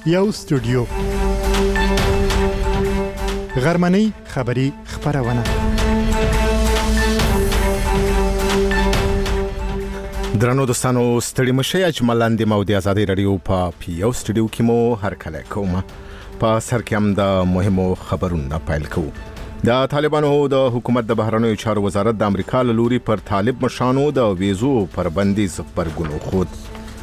یو سټوډیو غرمنۍ خبری خبرونه درنو دوستانو ستړي مشي اجمل لاندې مو د آزادۍ رادیو په یو سټوډیو کې مو هر کله کومه په سر کې هم د مهمو خبرونو پیل کوو. د طالبانو د حکومت د بهرنیو چارو وزارت د امریکا له لوري پر طالب مشانو د ویزو پر بندیز خبرګون خود.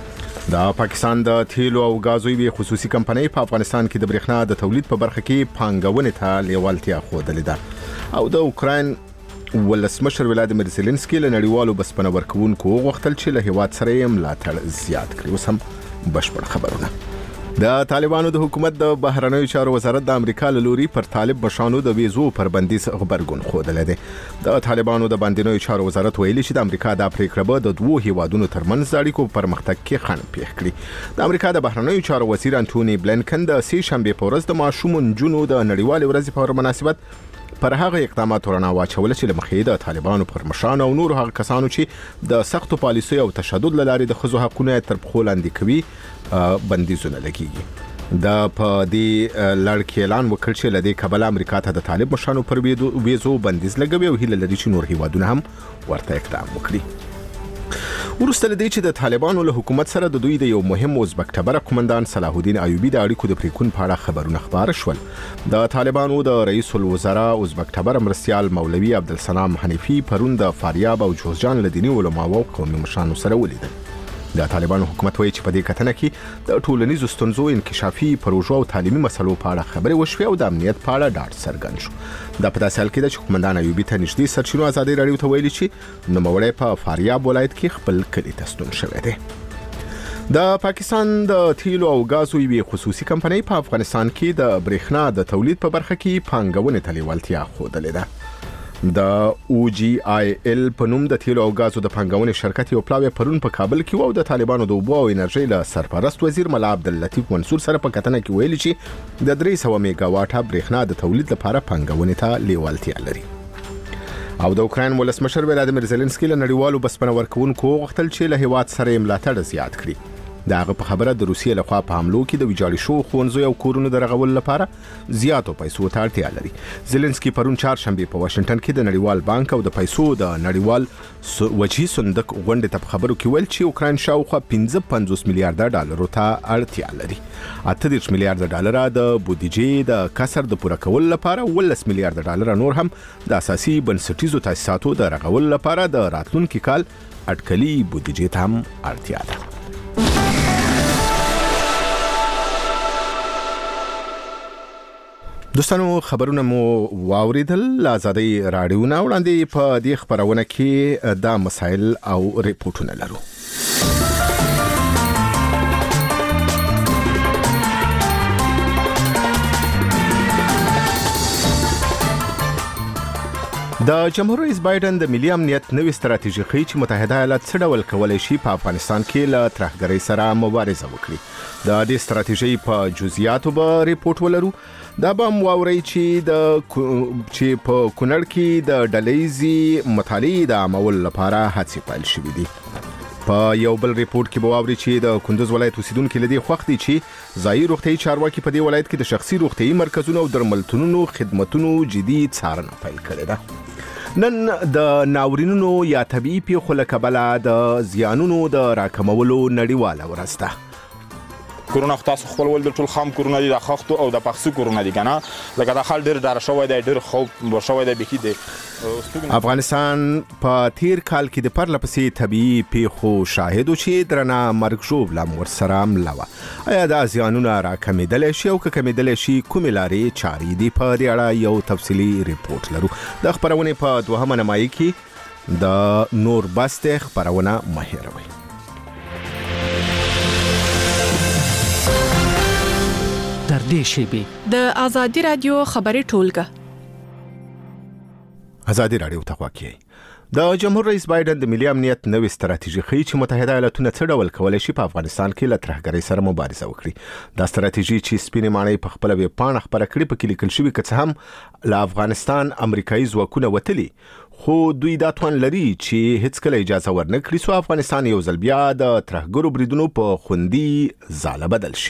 د پاکستان د تیلو او غازو یوه خصوصي کمپنۍ په افغانستان کې د برېښنا د تولید په برخه کې پانګونې ته لیوالتیا ښودلې ده او د اوکراین ولسمشر ولادیمیر زيلنسکي له نړیوالو بسپنه ورکوونکو غوښتل چې له هیواد سره یې ملاتړ زیات کړي. اوس هم بشپړ خبرونه. د طالبانو د حکومت د بهرنیو چارو وزارت د امریکا له لوري پر طالب مشانو د ویزو پر بندیز خبرګون ښودلی دی. د طالبانو د باندنیو چارو وزارت ویلي چې د امریکا د پریکړه به د دوو هیوادونو ترمنځ د اړیکو پرمختګ کې خنډ پیښ کړي. د امریکا د بهرنیو چارو وزیر انټونی بلینکن د سې شنبه په ورځ د ماشوم نجونو د نړیوالې ورځې په مناسبت پر هغه اقدامات رڼا واچول چې لمخې د طالبانو پر مشان او نور هغه کسانو چې د سختو پالیسۍ او تشدد لارې د ښځو حقوقونه تر پښو لاندې کوي بندیزونه لګیږي. د په دې لړ کې اعلان وکړ چې لدې کابل امریکا ته د طالب مشانو پر ویزو بندیز لګوي او هیله لري چې نور هیوادونه هم ورته اقدام وکړي. ورسته لدې چې د طالبانو له حکومت سره د دوی د یو مهم ازبک ټبره قومندان صلاح الدین ایوبی د اړیکو د پریکون په اړه خبرونه خبر شول. د طالبانو د رئیس الوزرا ازبک ټبره مرستيال مولوي عبدالسلام حنیفی پرون د فاریاب او جوزجان لدینی علماء او قومي مشرانو سره ولیدل. د طالبانو حکومت وایي چې په دې کتنه کې د ټولنیزو ستونزو انکشافي پروژو او تعلیمي مسلو په اړه خبرې وشوې او د امنیت په اړه ډاډ څرګند شو. دا په داسې حال کې ده چې قومندان ایوبی ته نږدې سرچینو آزادۍ رادیو ته ویلي چې نوموړی په فاریاب ولایت کې خپل کلي ته ستون شوی دی. د پاکستان د تیلو او غازو یوه خصوصي کمپنۍ په افغانستان کې د برېښنا د تولید په برخه کې پانګونې ته لیوالتیا ښودلې ده. د او جی آی ال په نوم د تیلو او غازو د پانګونې شرکت یو پلاوی پرون په کابل کې وو د طالبانو د اوبو او انرژي له سرپرست وزیر ملا عبداللطیف منصور سره په کتنه کې ویلي چې د 300 میگا واټه برېښنا د تولید لپاره پانګونې ته لیوالتیا لري. او د اوکراین ولسمشر ولادیمیر زيلنسکي له نړیوالو بسپنه ورکوونکو غوښتل چې له هیواد سره ملاتړ زیات کړي. داغه په خبره د روسیې لخوا په حملو کې د ویجاړی شو خونځو او کورونو د رغول لپاره زیاتو پیسو ته اړتیا لري. زيلنسکي پرون چهارشنبه په واشنگټن کې د نړیوال بانک او د پیسو د نړیوال وجهي صندوق غونډې ته خبرو کې ویل چې اوکراین شاوخوا 55 میلیارډ ډالر ته اړتیا لري. 38 میلیارډ ډالر د بودیجې د کسر د پوره کول لپاره 19 میلیارډ ډالر نور هم د اساسي بنسټیزو تاسیساتو د رغول لپاره د راتلونکي کال اټکلي بودیجې ته هم اړتیا ده. دوستانو خبرونه مو واوریدل. آزادۍ رادیو نه وړاندې په دې خبرونه کې دا مسائل او ریپورتونه لرو. د جمهور رئیس بایدن د ملي امنیت نوې ستراتیژي ښیي چې متحده ایالات څه ډول کولی شي په افغانستان کې له ترهګرۍ سره مبارزه وکړي. د دې ستراتیژي په جزئیاتو به ریپورت ولرو. دا به مواوري چې په کونړ کې د ډلېزي مطالعې د عمل لپاره هڅې پیل شوې دي. په یو بل ریپورت کې به واوري چې د کندوز ولایت اوسیدونکو لدی خوښ دي چې ځایي روغتیايي چارواکي په دې ولایت کې د شخصي روغتیايي مرکزونو او درملتونونو خدماتونو جدي څارنه پیل کړې ده. نن د ناورینونو یا طبيعي پیښو له کبله د زیانونو د راکمولو نړیواله ورځ ده. کرونا تاسو خپل ول د ټول خام کرونا دي د خښتو او د پخسو کرونا دي کنه لکه د خل ډیر دار شوی دی ډیر خوب شوی دی بکی دی. افغانستان په تیر کال کې د پرلپسې طبيعي پیښو شاهد چې درنه مرګ ژوب لم ورسره ملوه. آیا دا زیانونه راکمېدلی شي او که کمېدلی شي کومې لارې چارې دي؟ په دې اړه یو تفصیلي ریپورت لرو. د خبرونې په دوهمه نیمایي کې د نور بسته خبرونه مه هېروئ. در دې شیبې د آزادۍ رادیو خبري ټولګه آزادۍ رادیو ته واقعي. د جمهور رئیس بایدن د ملي امنیت نوې ستراتیژي ښیي چې متحده ایالاتونه څه ډول کولی شي په افغانستان کې له ترهګرۍ سره مبارزه وکړي. دا ستراتیژي چې سپینې ماڼۍ په خپله ویبپاڼه خپره کړې پکې لیکل شوي که څه هم له افغانستان امریکایي ځواکونه وتلي خو دوی دا توان لري چې هیڅکله اجازه ورنکړي څو افغانستان یو ځل بیا د ترهګرو بریدونو په خوندي ځاله بدل شي.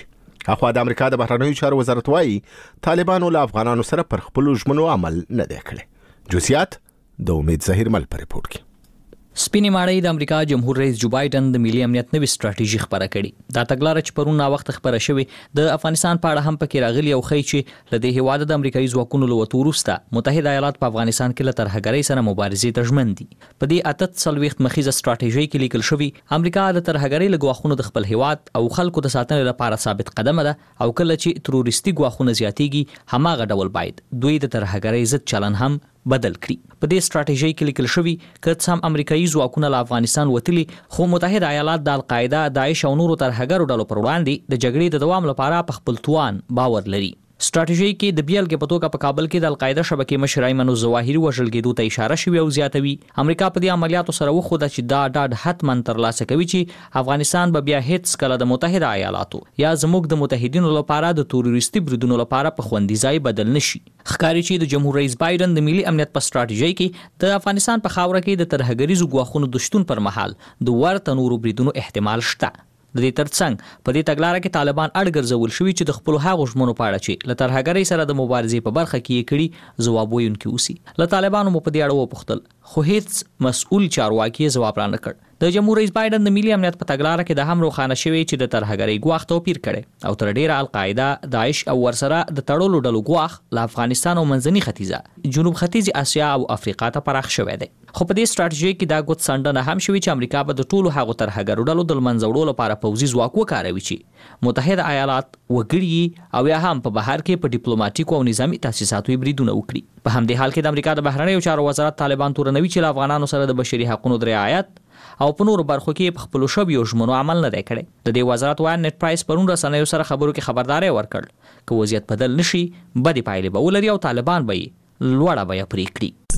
اخوا د امریکا د بهرنیو چارو وزارت وايي طالبانو له افغانانو سره پر خپل ژمنو عمل نه دی کړی. جزئیات د امید ظهیر مل پر ریپورت کې. سپینې ماڼۍ د امریکا جمهور رئیس جو بایدن د ملي امنیت نوې ستراتیژي خبره کړې. دا تګلاره چې پرون وخت خبره شوې د افغانستان په اړه هم پکې راغلي او خی چې لدې هیواد د امریکایي ځواکونو له وتو وروسته متحده ایالات په افغانستان کې له ترهګرۍ سره مبارزې ته ژمن دي. په دې 38 مخیزه ستراتیژي کې لیکل شوی امریکا د ترهګرۍ له ګواښونو د خپل هیواد او خلکو د ساتنې لپاره ثابت قدمه ده او کله چې تروریستي ګواښونه زیاتېږي هماغه ډول باید دوی د ترهګرۍ ضد چلن هم بدل کړي. په دې ستراتیژي کې لیکل شوی که سم امریکایي ځواکونه له افغانستان وتلي خو متحده ایالات د القاعده، داعش او نورو ترهګرو ډلو پر وړاندې د جګړې د دوام لپاره په خپل توان باور لري. ستراتیژي کې د بیلګې په توګه په کابل کې د القاعده شبکې مشر ایمن الظواهري وژل کېدو ته اشاره شوې او زیاتوي. امریکا په دې عملیاتو سره وښوده چې دا ډاډ حتما ترلاسه کوي چې افغانستان به بیا هیڅ کله د متحده ایالاتو یا زموږ د متحدینو لپاره د تروریستي بریدونو لپاره په خوندي ځای بدل نشي. ښکاري چې د جمهور رئیس بایدن د ملي امنیت په ستراتیژي کې د افغانستان په خاوره کې د ترهګریزو ګواښونو د شتون پر مهال د ورته نورو بریدونو احتمال شته. د دې ترڅنګ په دې تګلاره کې طالبان اړګرځول شوي چې د خپل هغو ژمنو په اړه چې له ترهګرۍ سره د مبارزې په برخه کې یې کړي ځواب ویونکي اوسي. له طالبانو مو په دې اړه وپوښتل خو هیڅ مسؤل چارواکي ځواب رانه کړ. د جمهور رئیس بایدن د ملي امنیت په تګلاره کې د هم روښانه شوی چې د ترهګرۍ ګواښ توپیر کړي او تر ډیره القاعده، داعش او ورسره د تړلو ډلو ګواښ له افغانستان او منځني ختیځه، جنوب ختیځ اسیا او افریقا ته پراخ شوی دی. خو په دې ستراتیژي کې دا ګوت څنډنه هم شوی چې امریکا به د ټولو هغو ترهګرو ډلو د منځه وړلو لپاره پوځي ځواک وکاروي چې متحده ایالات وګړي او یا هم په بهر کې په ډیپلوماټیکو او نظامی تاسیساتو بریدونه وکړي. په همدې حال کې د امریکا د بهرنیو چارو وزارت طالبان تورنوي چې له افغانانو سره د بشري حقوقو د رعایت او په نورو برخو کې په خپلو شویو ژمنو عمل نه دی کړی. د دې وزارت وایي نت پرایس پرون رسنیو سره خبرو کې خبرداري ورکړ که وضعیت بدل نشي بدې پایلې به ولري او طالبان به یې لوړه بیه پرې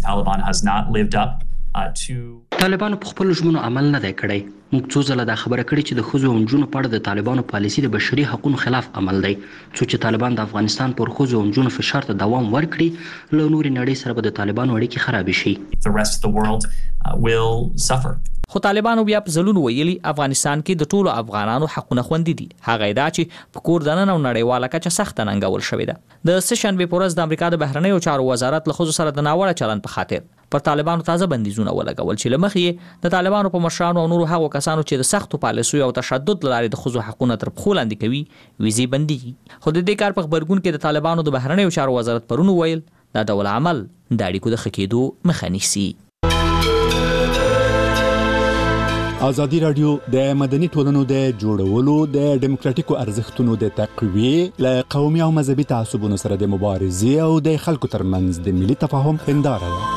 کړي. طالبانو په خپل ژمنو عمل نه دی کړی. موږ څو ځله دا خبره کړې چې د ښځو او نجونو په اړه د طالبانو پالیسي د بشري حقوقو خلاف عمل دی. څو چې طالبان د افغانستان پر ښځو او نجونو فشار ته دوام ورکړي له نورې نړۍ سره به د طالبانو اړیکې خرابې شي. خو طالبانو بیا په ځلونو ویلي افغانستان کې د ټولو افغانانو حقونه خوندي دي. هغه دا چې په کور دننه او نړیواله کچه سخته ننګول شوې ده. د سهشنبې په ورځ د امریکا د بهرنیو چارو وزارت له ښځو سره د ناوړه چلند په خاطر پر طالبانو تازه بندیزونه ولګول چې له مخې د طالبانو په مشرانو او نورو هغو کسانو چې د سختو پالیسیو او تشدد له لارې د ښځو حقونه تر پښو لاندې کوي ویزې بندیږي. خو د دې کار په غبرګون کې د طالبانو د بهرنیو چارو وزارت پرون ویل دا ډول عمل د اړیکو د ښه کېدو مخه نیسي. ازادي راډیو د مدني ټولنو د جوړولو د ډیموکراتیکو ارزښتونو د تقویې له قومي او مذهبي تعصبونو سره د مبارزې او د خلکو ترمنځ د ملي تفاهم هنداره ده.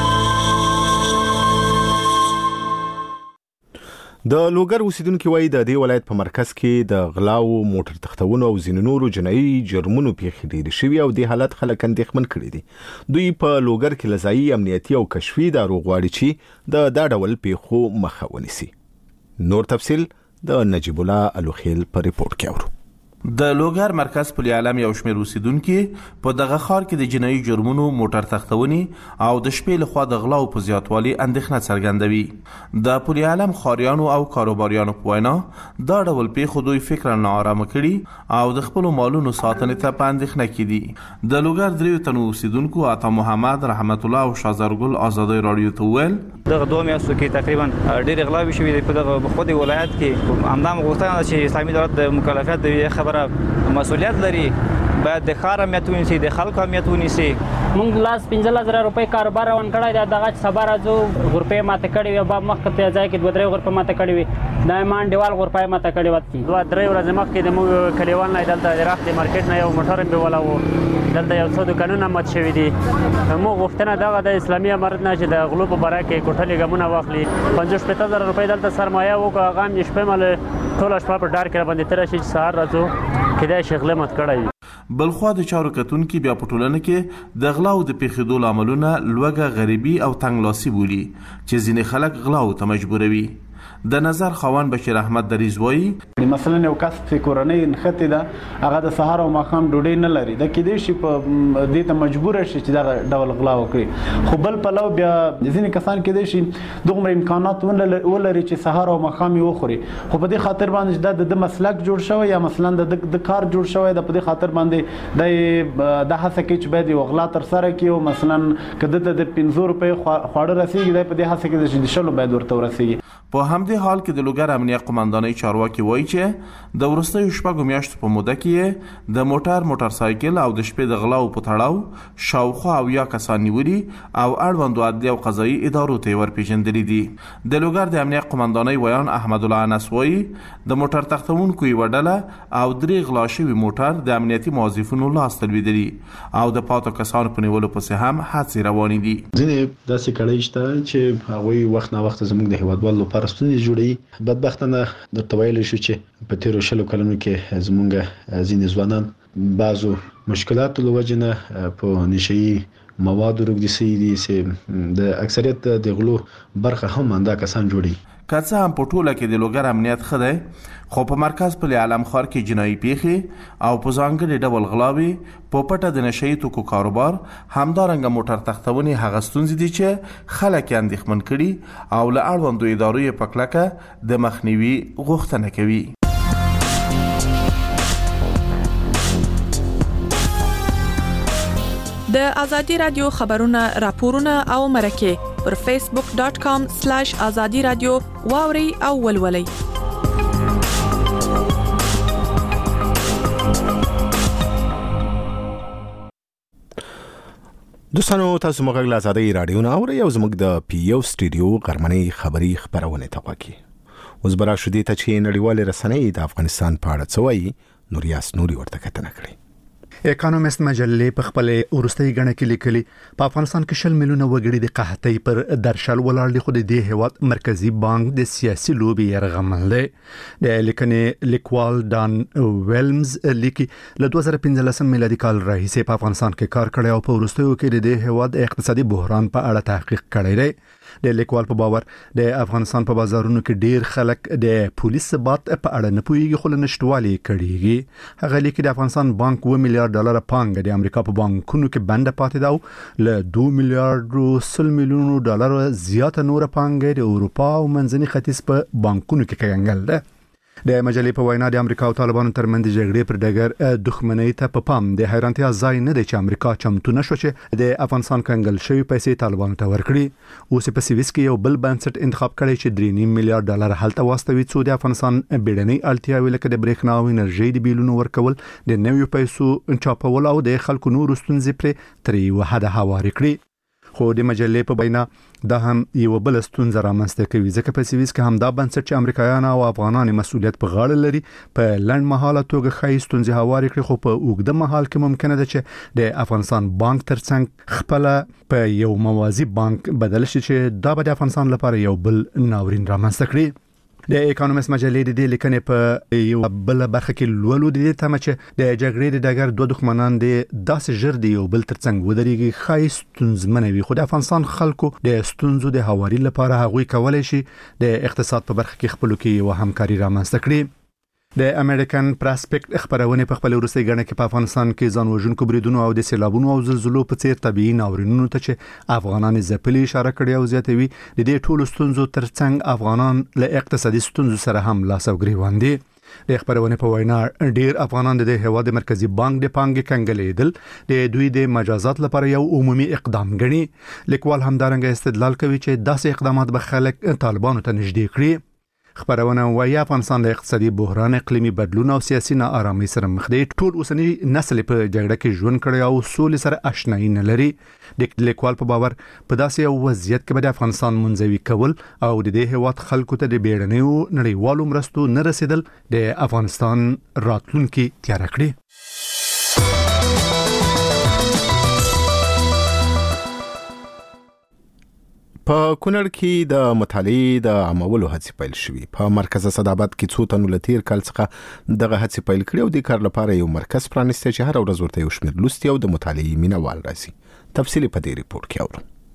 د لوګر اوسیدونکو وایي د دې ولایت په مرکز کې د غلاو، موټر تختونو او ځینو نورو جنایي جرمونو پیښې ډېرې شوي او د حالت خلک اندېښمن کړي دي. دوی په لوګر کې لزایي امنیتي او کشفي ادارو غواړي چې د دا ډول پیښو مخه ونیسي. نور تفصیل د نجیب الله الوخیل په ریپورت کې اورو. د لوګر مرکز پل عالم یو شمېر اوسیدونکو په دغه ښار کې د جنایي جرمونو، موټر تختونې او د شپې لخوا د غلاو په زیاتوالي اندېښنه څرګندوي. د پل عالم ښاریانو او کاروباریانو په وینا دا ډول پیښو دوی فکر نه آرامه کړي او د خپلو مالونو ساتنې ته په اندېښنه کې دي. د لوګر دریو تنو اوسیدونکو عطا محمد، رحمت الله او شازرګل ازادي رادیو ته ویل دغه 2 میاشتو کې تقریبا ډېر غلاوي شوي په دغه خو د ولایت کې همدا غوښتنه چې اسلامي دولت د مکلفیت د خبره مسؤلیت لري باید د ښار امنیت ونیسي، د خلکو امنیت ونیسي. موږ لاس 15,000 روپۍ کاروبار روان کړی دی. دغه سبا راځو غرفې ماته کړې وي، با مخکې په ځای کې 2-3 غرفې ماته کړې وي، دا ایمان دیوال غرفې ماته کړې وي. 2-3 ورځې مخکې د موږ کلیوال نه دلته د راخت مارکیټ نه یو موټر مې ولاو، دلته یو څو دکانونه مات شوي دي. موږ غوښتنه دغه د اسلامي امارت نه چې د غلو په باره کې کوټلې ګامونه واخلي، 50,000 روپۍ دلته سرمایه وکړو. هغه هم شپې مال ټوله شپه په ډار کې را باندې تېره شي چې سهار راځو کېدای شي غله مات کړی وي. بلخوا د چارو کتونکي بیا په ټولنه کې د غلاو د پیښېدو لاملونه لوږه، غریبي او تنګلاسي بولي چې ځینې خلک غلاو ته مجبوروي. د نظر خاوند بشیر احمد دریز وایي باندې. مثلا یو کس په کورنۍ نخته ده هغه د سهار او ماښام ډوډۍ نه لري، د کېدې شي په دې ته مجبور شي چې دا ډول غلا وکړي. خو بل پلو بیا ځینې کسان کېدې شي دومره امکانات ولري چې سهار او ماښام یې وخوري، خو په دې خاطر باندې د مسلک جوړ شوی یا مثلا د کار جوړ شوی د په دې خاطر باندې د هڅه کې چې باید غلا تر سره کړي او مثلا کده ته د 500 روپۍ خواړه رسیږي د په دې هڅه کې د شلو باید ورته ورسیږي. په همدې حال کې د لوګر امنیه قومندانۍ چارواکي وایي چې د وروستیو شپږو میاشتو په موده کې د موټر سایکل او د شپې د غلاو په تړاو شاوخوا 70 کسان نیولي او اړوندو عدلي او قضایي ادارو ته ورپېژندلي دي. د لوګر د امنیه قومندانۍ ویان احمد الله انس وایي د موټر تختونکو یوه ډله او 3 غلا شوي موټر د امنیتي موظفینو لاسته لوېدلي او د پاتو کسانو په نیولو پسې هم هڅې روانې دي. ځینې داسې کړۍ شته چې هغوی وخت نه وخت زموږ د هیوادوالو لپاره ستونزې جوړوي. بدبختانه درته ویلی شو چې په تیرو 20 کلونو کې زموږ ځینې ځوانان بعضو مشکلاتو له وجې نه په نشهیي موادو روږدي سوي دي چې د اکثریت د غلو برخه هم همدا کسان جوړي. که څه هم په ټوله کې د لوګر امنیت ښه دی، خو په مرکز پل عالم ښار کې جنایي پیښې او په ځانګړي ډول غلاوې، په پټه د نشهیي توکو کاروبار، همدارنګه موټر تختونې هغه ستونزې دي چې خلک یې اندېښمن کړي او له اړوندو ادارو یې په کلکه د مخنیوي غوښتنه کوي. د ازادي رادیو خبرونه راپورونه او مرکه پر facebook.com/azadi radio واوري او ولولي. دوستانو تاسو موږ له ازادي رادیو نه اورئ او زموږ د PO سټډیو غرمنۍ خبری خبرونه توقع. اوس برا شو دي ته چې نړیوال رسنۍ د افغانستان په اړه څه وایي، نوریاس نوري ورته کتنه کړې. اکانومست مجلې په خپل ورستۍ غڼه کې لیکلي په افغانستان کې 100 میلیونه وګړي د قحطۍ پر درشل ولاړ دي، خو د دې هیواد مرکزی بانک د سیاسي لوبي يرغمل دی. د لیکنې لیکوال ډان ویلمز لیکي له 2015 میلادي کال راهیسې په افغانستان کې کار کړی او په ورستیو کې د دې هیواد اقتصادي بحران په اړه تحقیق کړی دی. د لیکوال په باور د افغانستان په بازارونو کې ډیر خلک د پولیس ثبات په اړه نه پوهیږي، خو له نشټوالي کړيږي. هغه لیکي د افغانستان بانک 2 میلیارډ ډالر پانګه د امریکا په بانکونو کې بنده پاتې ده او له 2 میلیارډ 100 میلیونو ډالر زیاته نور پانګه د اروپا او منځني ختیځ په بانکونو کې کېنګل ده. د مجلې په وینا د امریکا او طالبانو ترمنځ جګړې پر ډګر دښمنۍ ته په پام د حیرانتیا ځای نه دی چې امریکا چمتو نشو چې د افغانستان کنګل شوی پیسې طالبانو ته ورکړي. اوس په سویس کې یو بل بنسټ انتخاب کړی چې 3.5 میلیارډ ډالر هلته واستوي څو د افغانستان بیړنۍ اړتیاوې لکه د برېښنا او انرژي د بیلونو ورکول، د نویو پیسو چاپول او د خلکو نور ستونزې پر ترې وحده هواري کړي. خو د مجلې په وینا دا هم یو بل ستونزه رامنځته کوي، ځکه په سویس کې هم دا بنسټ چې امریکایان او افغانان مسؤلیت په غاړه لري په لنډ مهاله توګه خای ستونزې هواري کړي، خو په اوږده مهال کې ممکنه ده چې د افغانستان بانک ترڅنګ خپل په یو موازی بانک بدل شي چې دا به د افغانستان لپاره یو بل ناورین رامنځته کړي. د اکانومست مجلې د لیکنې په یو بل برخه کې لولو د دې تمه چې د جګړې د ډګر دوه دښمنان د داسې ژر دی یو بل ترڅنګ ودرېږي خای ستونزمنوي، خو د افغانستان خلکو د ستونزو د هواري لپاره هغوی کولای شي د اقتصاد په برخه کې خپل کې یو همکاري رامنځته کړي. د امریکن پراسپیکټ خبرونه په خپل ورسته غنه کې په افغانستان کې ځان وژونکو بریدونو او د سیلابونو او زلزلو په څیر طبيعي ناورینونو ته چې افغانان ځپلي اشاره کړې او زیاتوي د دې ټولو ستونزو ترڅنګ افغانان له اقتصادي ستونزو سره هم لاس او ګریوان دي. د خبرونه په وینا ډیر افغانان د هیواد مرکزی بانک د پانګې کنګلېدل د دوی د مجازات لپاره یو عمومي اقدام ګڼي. لیکوال همدارنګه استدلال کوي چې داسې اقدامات به خلک طالبانو ته نږدې کړي. خبرونه وايي افغانستان د اقتصادي بحران، اقلیمي بدلون او سیاسي ناارامۍ سره مخ دی. ټول اوسنی نسل په جګړه کې ژوند کړی او سولې سره آشنایي نه لري. د لیکوال په باور په داسې یو وضعیت کې به د افغانستان منځوي کول او د دې هیواد خلکو ته د بیړنیو نړیوالو مرستو نه رسیدل د افغانستان راتلونکي تیار کړي. په کونړ کې د مطالعې د عامولو هڅې پیل شوې. په مرکز صدابت کې څو تنو له تیر کال څخه دغه هڅې پیل کړې او د کار لپاره یو مرکز پرانیستی چې هر ورځ ورته یو شمېر لوستي او د مطالعې مینوال راځي. تفصیل په دې ریپورت کې اورو.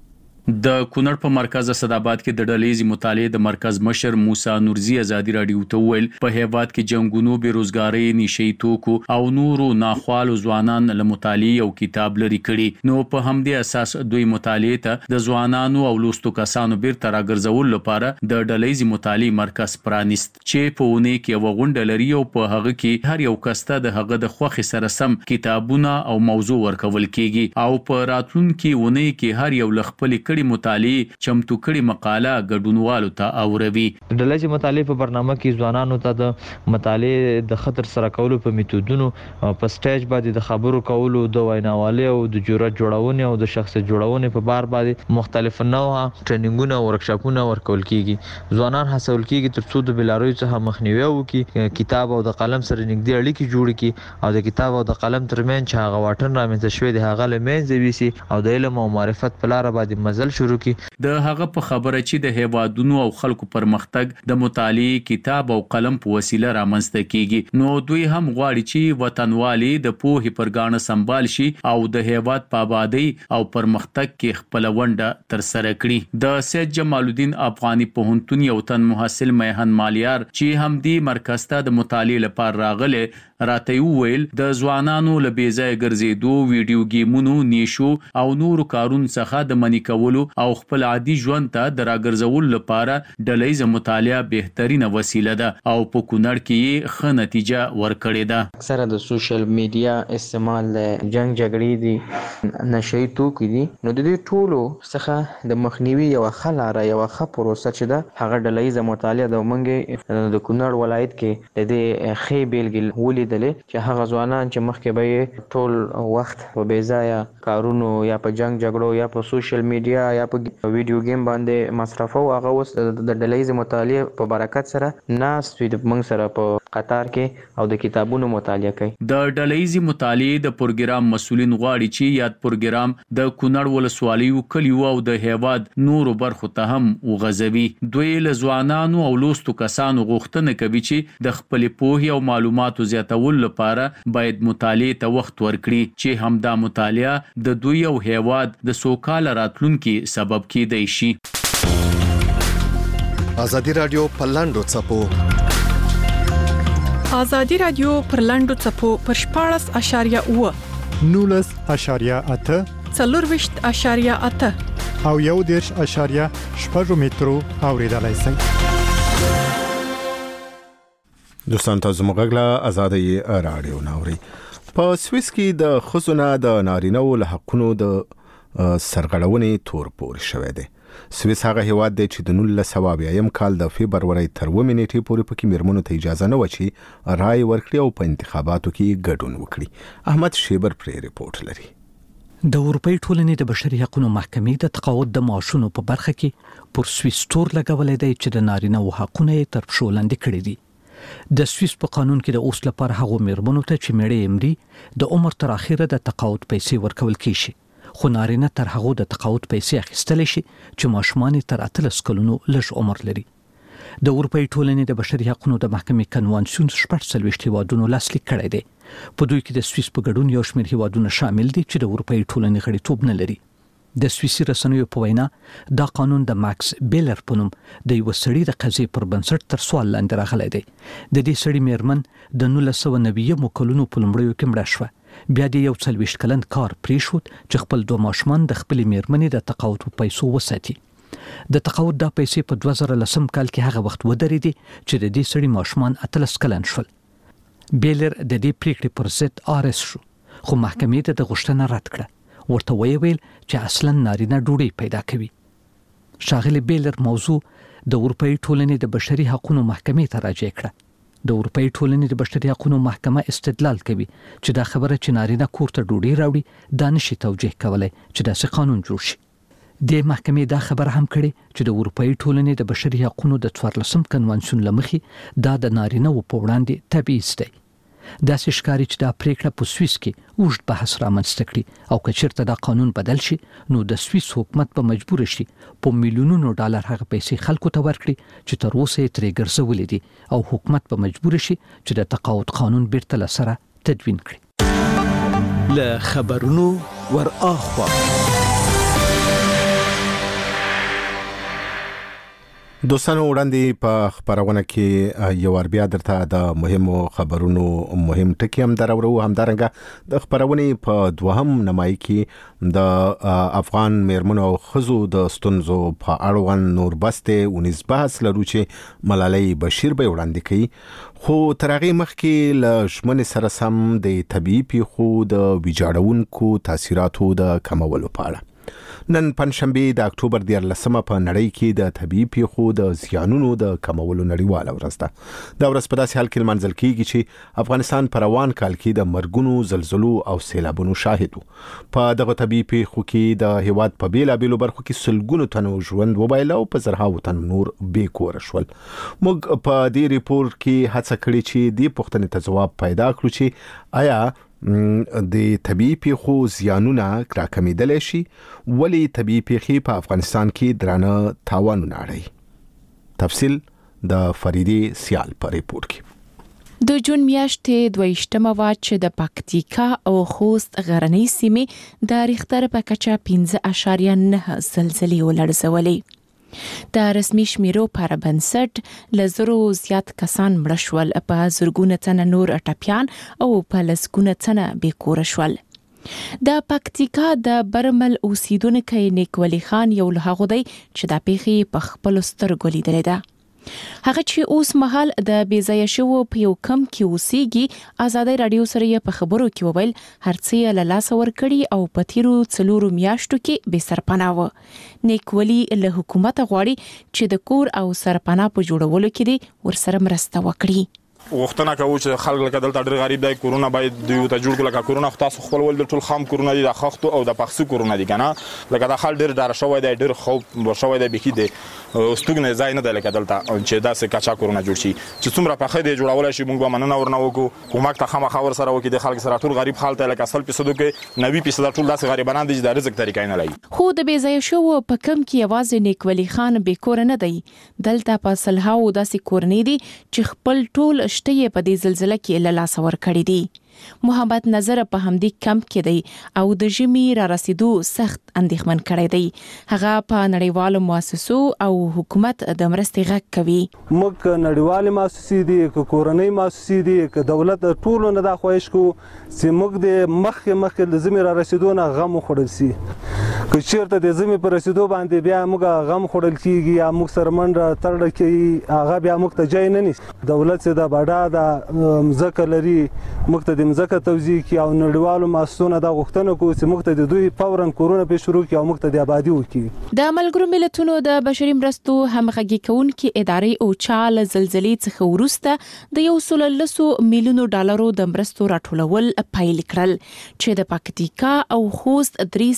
د کونړ په مرکز اسداباد کې د ډلهیزي مطالعې د مرکز مشر موسی نورزي ازادي رادیو ته ویل په هیواد کې جنگونو بیروزګاری نشي توکو او نورو ناخوالو ځوانان له مطالعې او کتاب لري کړي نو په همدې اساس دوی مطالعې ته د ځوانانو او لوستو کسانو بیرته راګرځول لپاره د ډلهیزي مطالعې مرکز پرانیست چې په ونه کې یو غونډه لري او په هغه کې هر یو کس ته د هغه د خوښ سره سم کتابونه او موضوع ورکول کیږي او په راتلونکي ونه کې هر یو لخپل کړي مطالعه چمتو کړي مقاله ګډونوالو ته اوروي. ډلهیزي مطالعه په برنامه کې ځوانانو ته د مطالعه د خطر سره کولو په میتودونو په سټیج باندې د خبرو کولو د ویناوالۍ او د جرأت جوړونې او د شخصیت جوړونې په بار باندې مختلف نوع ټریننګونه او ورکشاپونه ورکول کیږي. ځوانان هڅول کیږي ترڅو د بلاروي څخه مخنیوي وکړي، کتاب او د قلم سره نږدې اړیکې جوړ کړي او د کتاب او د قلم ترمنځ چې هغه واټن رامنځته شوی دی هغه له منځه ویسي او د علم او معرفت په لار باندې مزل شروع کی. د هغه په خبره چې د هیوادونو او خلکو پرمختګ د مطالعه کتاب او قلم په وسیله رامنځته کیږي نو دوی هم غواړي چې وطنوالي د پوهې پرګانه سمبال شي او د هیواد په آبادی او پرمختګ کې خپل ونډه تر سره کړي. د سید جمال الدین افغاني پوهنتون یو تن محصل میهن مالیار چې هم دی مرکز ته د مطالعه لپاره راغله راته ویل د ځوانانو له بیځای ګرځېدو ویډیو گیمونو نیشو او نورو کارون څخه د منی کولو او خپل عادي ژوند ته د راګرځول لپاره ډلهیزه مطالعه بهترینه وسیله ده او په کونړ کې ښه نتیجه ورکړې ده. اکثره د سوشل میډیا استعمال جنگ جګړې دي نشي توکي دي نو د دې ټولو څخه د مخنیوي یو خلاره یو ښه پروسه چې ده هغه ډلهیزه مطالعه د منګي د کونړ ولایت کې د دې خې بیلګل ولید چې هغه ځوانان چې مخکې به ټول وخت په بیځایه کارونو یا په جنگ جګړو یا په سوشل میډیا یا په ویډیو گیم باندې مصرفو هغه اوس د ډلهیزې مطالعه په برکت سره ناست وي د موږ سره په قطار کې او د کتابونو مطالعه کوي. د ډلهیزې مطالعه د پروګرام مسؤلین غواړي چې یاد پروګرام د کونړ ولسوالیو کلیو او د هیواد نورو برخو ته هم وغځوي. دوی له ځوانانو او لوستو کسانو غوښتنه کوي چې د خپل پوهې او معلوماتو زیاتولو لپاره باید مطالعه ته وخت ورکړي چې همدا مطالعه د دوی او هیواد د سوکاله راتلونکي سبب کېدای شي. ازادي رادیو په لاندو څپو ازادي رادیو پر لاندو څپو پر 14.8 19.8 24.8 او 1.8 مترو اوریدلای شئ. دوستان تاسو مګلا ازادي رادیو ناوري. په سويس کې د خزونه د نارینه له حقونو د سرغړونې تور پورې شوې ده. سويس هغه هیواد دی چې د 1920 کال د فبرवरी تر 9 نیټې پورې پکې مرمنو ته اجازه نه و چې رائے ورکړي او په انتخاباتو کې ګډون وکړي. احمد شیبر پرې ریپورت لري. د اروپای ټولنې د بشري حقوقو محکمې د تقاعد د معاشونو په برخه کې پر سويس تور لګولې دی چې د نارینه او حقوقو تر پښو لاندې کړي دي. د سويس په قانون کې د اوس لپاره هغه مرمنو ته چې میړې امري د عمر تر اخره د تقاعد پیسې ورکول کیږي خو نارینه تر هغه د تقاعد پیسې اخیستل شي چې ماشومان تر 13 کلونو لږ عمر لري. د اروپای ټولنې د بشري حقوقو د محکمې کنوانسیون 14 هیوادونو لاسلیک کړی دی. په دوی کې د سويس په ګډون یو شمېر هیوادونه شامل دي چې د اروپای ټولنې غړیتوب نه لري. د سويسي رسنیو په وینا دا قانون د ماکس بیلر په نوم د یو سړي د قضیې پر بنسټ تر سوال لاندې راغلی دی. د دې سړي میرمن د 1990 کلونو په لومړیو کې مړه شوه. بیا د یو 40 کلن کار پریښود چې خپل دوه ماشومان د خپل میرمنې د تقاعد په پیسو وساتي. د تقاعد د پیسې په 2010 کال کې هغه وخت ودرېدي چې د دې سړي ماشومان 13 کلن شول. بیلر د دې پریکړې پر ضد آرس شو خو محکمې ته د غوښتنه رد کړه. ورته ویل چې اصلا نارینه ډوډۍ پیدا کوي. شاغلی بیلر موضوع د اروپای ټولنې د بشري حقوقو محکمې ته راجع کړه. د اروپای ټولنې د بشري حقوقو محکمه استدلال کوي چې دا خبره چې نارینه کور ته ډوډۍ راوړي دا نشي توجیه کولای چې داسې قانون جوړ شي. د محکمې دا خبره هم کړې چې د اروپای ټولنې د بشري حقوقو د 14 کنوانسیون لمخې دا د نارینه په وړاندې تبعیض دی. داسې ښکاري چې دا پریکړه په سويس کې اوږد بحث رامنځته کړي او که چېرته دا قانون بدل شي نو د سويس حکومت به مجبور شي په میلیونونو ډالر هغه پیسې خلکو ته ورکړي چې تر اوسه یې ترې ګرځولې دي او حکومت به مجبور شي چې د تقاعد قانون بیرته له سره تدوین کړي. له خبرونو ور اخوا دوستانو وړاندې په خبرونه کې یو بیا درته د مهمو خبرونو مهم ټکی هم درورو همدارنګه د خبرونه په دوهم نمای کې د افغان میرمنو او خزو د ستونزو په اړوند نور بسته 19 بحث لرو چې ملالۍ بشیر به وړاندې کوي خو ترغه مخکې ل شمن سره سم د طبيعي پیښو د ویجاړونکو تاثیراتو د کمولو په اړه نن پنځشنبه د اکتوبر 13 په نړۍ کې د طبيعي پیښو د زیانونو د کمولو نړیواله ورځ ده. دا ورځ په داسې حال کې منځل کیږي چې افغانستان په روان کال کې د مرګونو، زلزلو او سیلابونو شاهد وو. په دغه طبيعي پیښو کې د هیواد په بیلابیلو برخو کې سلګونو تنو ژوند وبایل او په زرهاو تن نور بې کور شول. موږ په دې ریپورت کې هڅه کړې چې دې پوښتنې ته ځواب پیدا کړو چې آیا د طبيعي پیښو زیانونه راکمېدلی شي ولی طبيعي پیښې په افغانستان کې درانه تاوانونه اړوي. تفصیل د فریدي سیال په ریپورت کې. د جون میاشتې 22مه وا چې د پکتیکا او خوست غرنۍ سیمې د ریختر په کچه 5.9 زلزلې ولړزولې. د رسمي شمیرو پر بنسټ لزرو زیات کسان مړ شول، په زرګونه تنه نور ټپیان او په لسګونه تنه بې کور شول. د پکتیکا د برمل اوسیدونکو نیکولي خان یو له هغو دی چې د پیښې په خپل سترګو لیدلې ده. هغه چې اوس مهال د بیځایه شوو په یو کم کې اوسېږي، ازادي رادیو سره یې په خبرو کې وویل هرڅه یې له لاسه ورکړي او په تیرو 4 میاشتو کې بې سرپناه و. نیکولي له حکومت غواړي چې د کور او سرپناه په جوړولو کې دې ورسره مرسته وکړي. وختونه کوي چې خلک لکه دلته ډېر غریب دی، کورونه باید دوی ته جوړ کړي. لکه کورونه تاسو خپل ول د ټول خام کورونه دي، د خښتو او د پخسو کورونه دي کنه. لکه دا خل ډېر ډار شوی دی، ډېر خو شوی دی بکی دی استوګنه ځای نه دی لکه دلته چې داسې کچا کورونه جوړ شي چې څومره په خې دی جوړول شي. موږ به مننه ورنه وکړو کومک ته خامخا ور سره وکړي. د خلک سره ټول غریب حالت لکه 100% کې 90% ټول داسې غریبانان دي چې د رزق طریقې نه لري. خو د بیځایه شو په کم کې یوازې نیکولي خان به کور نه دی. دلته په سلهاو داسې کورنۍ دي چې خپل ټول شته په دې زلزلہ کې له لاس ور کړی دي. محمد نظر په همدې کمپ کې دی او د ژمي را رسیدو سخت اندېښمن کړی دی. هغه په نړیوالو مؤسسو او حکومت د مرستې غږ کوي. موږ نړیوالې مؤسسې دي، کورنۍ مؤسسې دي، دولت ټول نه دا خواهش کوو چې موږ د مخکې د ژمي را رسیدو نه غم وخوړل شي. که چیرته د ژمي پر رسیدو باندې بیا موږ غم خوړل کیږي یا موږ سره منډه تړل کیږي، هغه بیا موږ ته ځای نه نیسي. دولت چې د باډا د مځکه لري، موږ ته د مځکه توزیع کی او نړیوالو مؤسسونو دا غوښتنه کوي چې موږ ته د دوی فورا کورونه په شروع کی او موږ ته د آبادی وکړي. د ملګرو ملتونو د بشري مرستو همغږي کوونکې ادارې او چال زلزلې څخه وروسته د 113 میلیونو ډالرو د مرستو راټولول پیل کړل چې د پکتیکا او خوست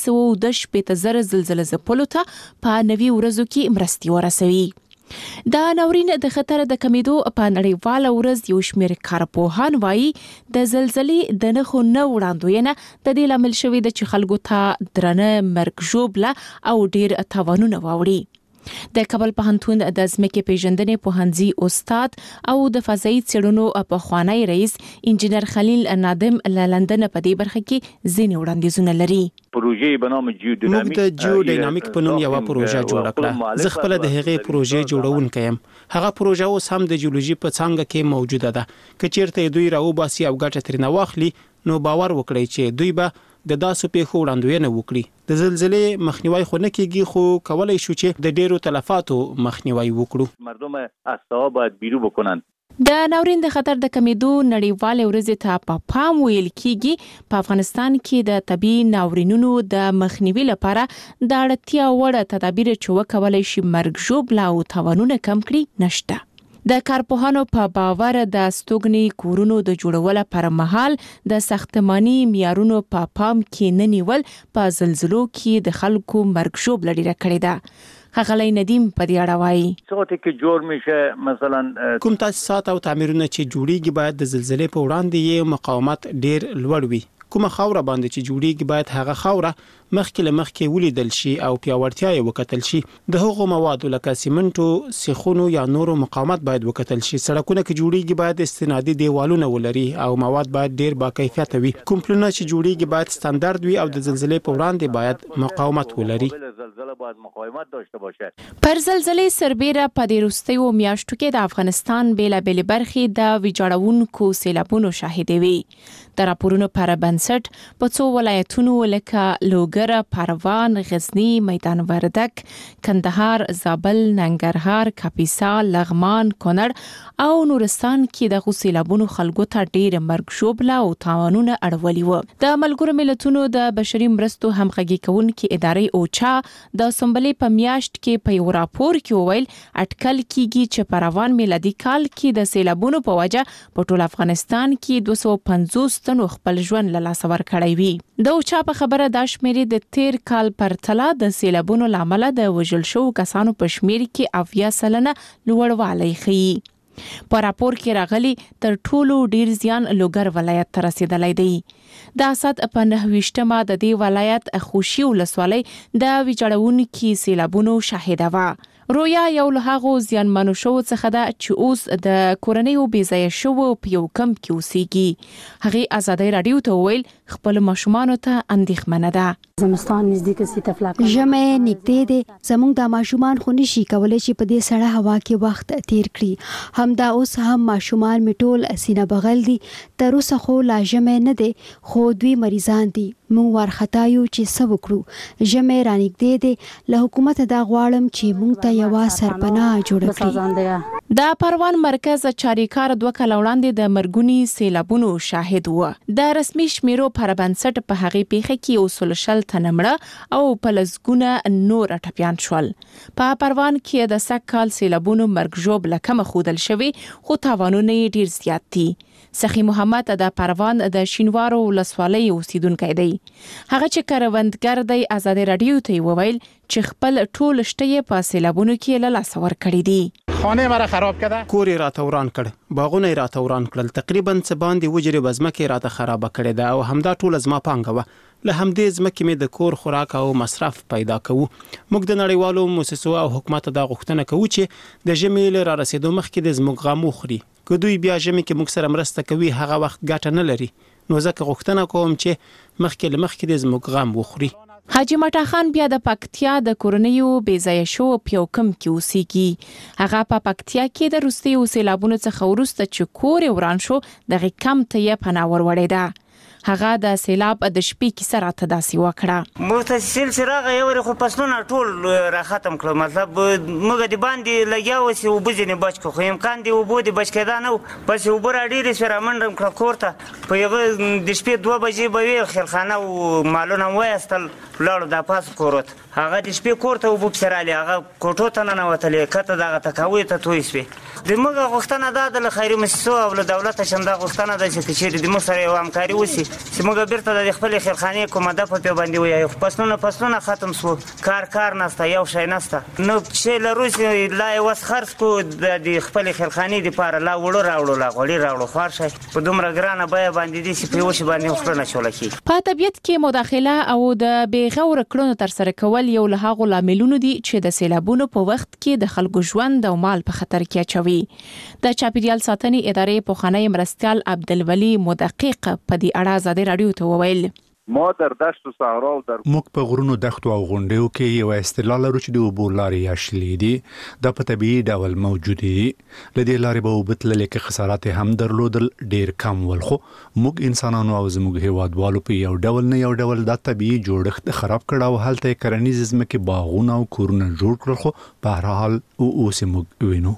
310 زلزلې زپلو ته په 90 ورځو کې مرستي ورسوي. دا ناورین د خطر د کمیدو په نړیواله ورځ یو شمېر کارپوهان وایي د زلزلې د نښو نه وړاندوینه د دې لامل شوی د چې خلکو ته درنه مرګ ژوبله او ډیر تاوانونه واوړي. د کابل پوهنتون د ځمکې پیژندنې پوهنځي استاد او د فضایي څېړنو پخوانی رئیس انجینر خلیل نادم له لندن په دې برخه کې ځینې وړاندیزونه لري. پروژې په نام موږ د جیو ډاینامیک په نوم یو پروژه جوړ کړه. زه خپل د هغې پروژې جوړونکی یم. هغه پروژه اوس هم د جیولوژي په څانګه کې موجوده ده. که چیرته دوی راوباسي او ګټه ترې نه واخلي نو باور وکړئ چې دوی به د داسو پیښو وړاندوینه وکړي. د زلزلې مخنیوي خو نه کیږي، خو کولای شو چې د ډیرو تلفاتو مخنیوي وکړو. مردم از صاحب باید بیرو بکنن. د ناورین د خطر د کمیدو نړیوالې ورځې ته په پام ویل کیږي. په افغانستان کې د طبي ناورینونو د مخنیوي لپاره د اړتیا وړ تدابیر چې وکولای شي مرګ ژوبله او تاوانونه کم کړي نشته. د کارپوهانو په باور د ستوګنې کورونو د جوړولو پر مهال د ساختماني معیارونو په پام کې نه نیول په زلزلو کې د خلکو مرګ ژوبله ډیره کړې ده. ښاغلی ندیم په دې اړه وایي څه کې جوړ میشه مثلا کوم تاسیسات او تعمیرونه چې جوړیږي باید د زلزلې په وړاندې یې مقاومت ډیر لوړ وي. کومه خاوره باندې چې جوړیږي باید هغه خاوره مخکې ولیدل شي او پیاوړتیا یې وکتل شي. د هغو موادو لکه سیمنټو، سیخونو یا نورو مقاومت باید وکتل شي. سړکونه کې جوړیږي باید استنادي دیوالونه ولري او مواد باید ډیر با کیفیت وي. کوم پلونه چې جوړیږي باید ستاندارد وي او د زلزلې په وړاندې باید مقاومت ولري. پر زلزلې سربېره په دې وروستیو میاشتو کې د افغانستان بیلابېلې برخې د ویجاړونکو سیلابونو شاهدې وي. د راپورونو پر بنسټ په څو ولایتونو لکه لوګر، پروان، غزنی، میدان وردک، کندهار، زابل، ننګرهار، کاپیسا، لغمان، کونړ او نورستان کې د سیلابونو خلکو ته ډېر مرګ ژوبله او تاوانونه اړولي وو. د ملګرو ملتونو د بشري مرستو همغږي کوونکې ادارې اوچا د سنبلې په میاشت کې په یو راپور کې وویل اټکل کیږي چې په روان میلادي کال کې د سیلابونو په وجه په ټول افغانستان کې 250 تنو خپل ژوند له لاسه ورکړی وي. د اوچا په خبره دا شمیرې د تیر کال پرتله د سیلابونو لامل د وژل شوو کسانو په شمیر کې 80% لوړوالی ښيي. په راپور کې راغلي تر ټولو ډیر زیان لوګر ولایت ته رسیدلی دی. د اسد په 29مه د دې ولایت خوشي ولسوالۍ د ویجاړونکو سیلابونو شاهده و. رویا یو له هغو زیانمنو شوو څخه ده چې اوس د کورنیو بېځایه شوو په یو کمپ کې اوسېږي. هغې ازادۍ راډیو ته وویل خپل ماشومانو ته اندېښمنه ده. زمستان نږدې کې تفلاک ژمې نږدې دی، زموږ د ماشومان خو نشي کولی چې په دې سړه هوا کې وخت تیر کړي. همدا اوس هم ماشومان می ټول سینه بغل دي. تر اوسه خو لا ژمې نه دی خو دوی مریضان دي. مونږ ورختایو چې څه وکړو. ژمې رانږدې دی، له حکومت دا غواړم چې مونږ ته یوه سرپناه جوړه کړي. د پروان مرکز چاریکار 2 کال وړاندې د مرګونی سیلابونو شاهد و. د رسمي شمیرو پر بنسټ په هغې پیښه کې 30 تنه مړه او په لسګونه نور ټپیان شول. په پروان کې د سږ کال سیلابونو مرګ ژوبله کمه ښودل شوې خو تاوانونه یې ډیر زیات دي. سخی محمد د پروان د شینوارو ولسوالۍ اوسیدونکی دی. هغه چې کروندګر دی ازادۍ راډیو ته وویل چې خپل ټول شته یې په سیلابونو کې له لاسه ورکړي دي. خانه مرا خراب کړه، کور یې راته وران کړ، باغونه یې راته وران کړل، تقریبا څه باندې وجرې بزمکه راته خراب کړې ده او همدا ټول زما پانګه و. له همدې ځمکې مې د کور خوراک او مصرف پیدا کوو. موږ د نړیوالو مؤسسو او حکومت د غوښتنه کوو چې د ژمي له را رسیدو مخکې د زموږ غم وخوري. که دوی بیا ژمي کې موږ سره مرسته کوي هغه وخت ګټه نه لري. نو ځکه غوښتنه کوم چې مخکې د زموږ غم وخوري. حاجی مټا خان بیا د پکتیا د کورنیو بېځایه شو په یو کمپ کې اوسېږي. هغه په پکتیا کې د وروستیو سیلابونو څخه وروسته چې کور یې وران شو دغه کمپ ته یې پناه وروړې ده. هغه د سیلاب د شپې کیسه راته داسې وکړه. متصل څراغ یې ور خو پسونه ټول را ختم کړ. مطلب موږ د باندې لګیا وسی او بځنه بچ خو امکان دی وبو د بچ کېدا نه پس وبر اړې سره منډم کړ کوړه په یغه د شپې 2 بجې به وی خلخانه او مالونه وایستل لاړو د پاس کورت. هغه د شپې کورته وبو سراله هغه کوټو ته نه وتلې کته دغه تکاوي ته توي سوي. د موږ غوښتنه ده د خیري مؤسسو او د دولت شنده غوښتنه ده چې د موږ سره همکاري وسی چې موږ بیرته د خپل خیرخانه کومه د په باندې وایو. پسونه ختم سو، کار نسته، یو شی نسته. نو چې لروسي لا وس خرڅ کو د خپل خیرخانه د پاره لا وړو راوړو لا غوړي راوړو خار شي په دومره ګرانه بیا باندې دي چې په وښه باندې خپل شول کی. په طبيعت کې مداخله او د بیغور کړنو تر سره کول یو له هغو لاملونو دي چې د سیلابونو په وخت کې د خلکو ژوند او مال په خطر کې اچوي. د چاپیریال ساتنې ادارې پوخانی مرستيال عبدالولي مدقق په دې اړه ازادۍ راډیو ته وویل ما در دشت و صحرا و در موږ په غرونو دښتو او غونډیو کې یو اصطلاح لرو چې د اوبو لارې یا شلې دي. دا په طبیعي ډول موجود دي. له دې لارې به اوبه تللې کې خسارات هم درلودل ډیر کم ول. خو موږ انسانانو او زموږ هیوادوالو په یو ډول دا طبیعي جوړښت خراب کړ او هلته کرنیز ځمکې باغونه او کورونه جوړ کړل. خو په هر حال اوس موږ وینو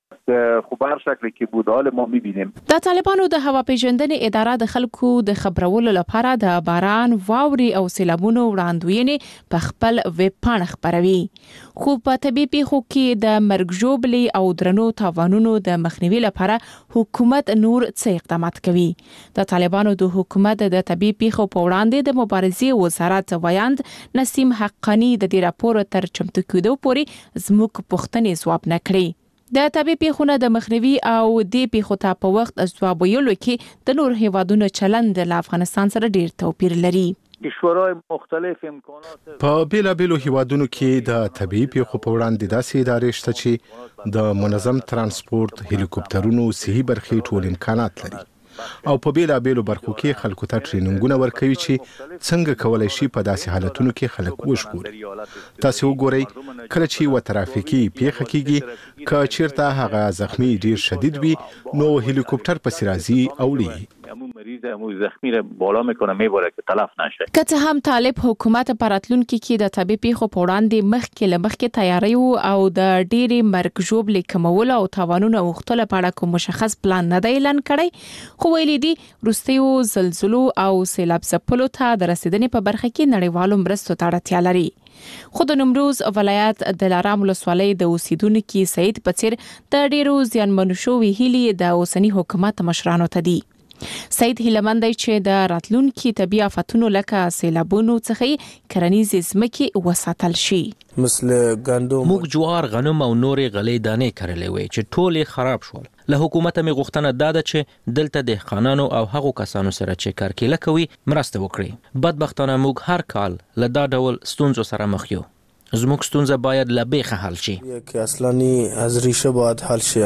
خو بهر شکل کې بود حال ما می‌بینیم. د طالبانو د هوا پیژندنې اداره د خلکو د خبرولو لپاره د باران، واوري او سیلابونو وړاندوینې په خپل ویب پاڼه خبروي. خو په طبي پیښو کې د مرګ ژوبلې او درنو تاوانونو د مخنیوي لپاره حکومت نور څه اقدامات کوي. د طالبانو د حکومت د طبي پیښو په وړاندې د مبارزې وزارت ویاند نسیم حقانی د دې راپور تر چمتو کېدو پورې زموږ پوښتنې ځواب نه کړي. د طبي پیښو د مخنیوي او د پیښو ته په وخت ځواب ویلو کې د نور هیوادونو چلند له افغانستان سره ډیر توپیر لري. کشورهای مختلف امکانات په بیلابیلو هیوادونو کې د طبيعي پیښو په وړاندې داسې ادارې شته چې د منظم ترانسپورت، هلیکوپټرونو، صحي برخې ټول امکانات لري او په بیلابیلو برخو کې خلکو ته ټریننګونه ورکوي چې څنګه کولای شي په داسې حالتونو کې خلک وژغوري. تاسو وګورئ کله چې و ترافیکي پیښه کیږي که چیرته هغه زخمی ډیر شدید وي نو هلیکوپټر پسې راځي او وړي مریض زخمی را بالا میکنه میبره که تلف نشه. که هم طالب حکومت پراتلونکو کې د طبي پیښو په وړاندې مخکې تیاری او د ډېری مرګ ژوبلې کمول او تاوانونه اوختل په اړه کوم مشخص پلان نه دی اعلان کړی، خو ویلي دي وروستیو زلزلو او سیلاب ځپلو ته د رسیدنې په برخه کې نړیوالو مرستو ته اړتیا لري. خو د نیمروز ولایت د دلارام ولسوالۍ د اوسیدونکو سید پڅیر د ډیرو زیانمنو شوی هلي د اوسنی حکومت مشرانو ته دي. سید هیلمند چې د راتلونکو طبي آفتونو لکه سیلابونو څخه کرنیز ځمکې وساتل شي. موږ جوار، غنم او نورې غلې دانې کرلې وې چې ټولې خراب شول. له حکومت مې غوښتنه داده چې دلته دهقانانو او هغو کسانو سره چې کارکیله کوي مرسته وکړي. بدبختانه موږ هر کال له دا ډول ستونزو سره مخ یو. زموږ ستونزه باید له بیخه حل شي. که اصلانی از ریشه باید حل شي.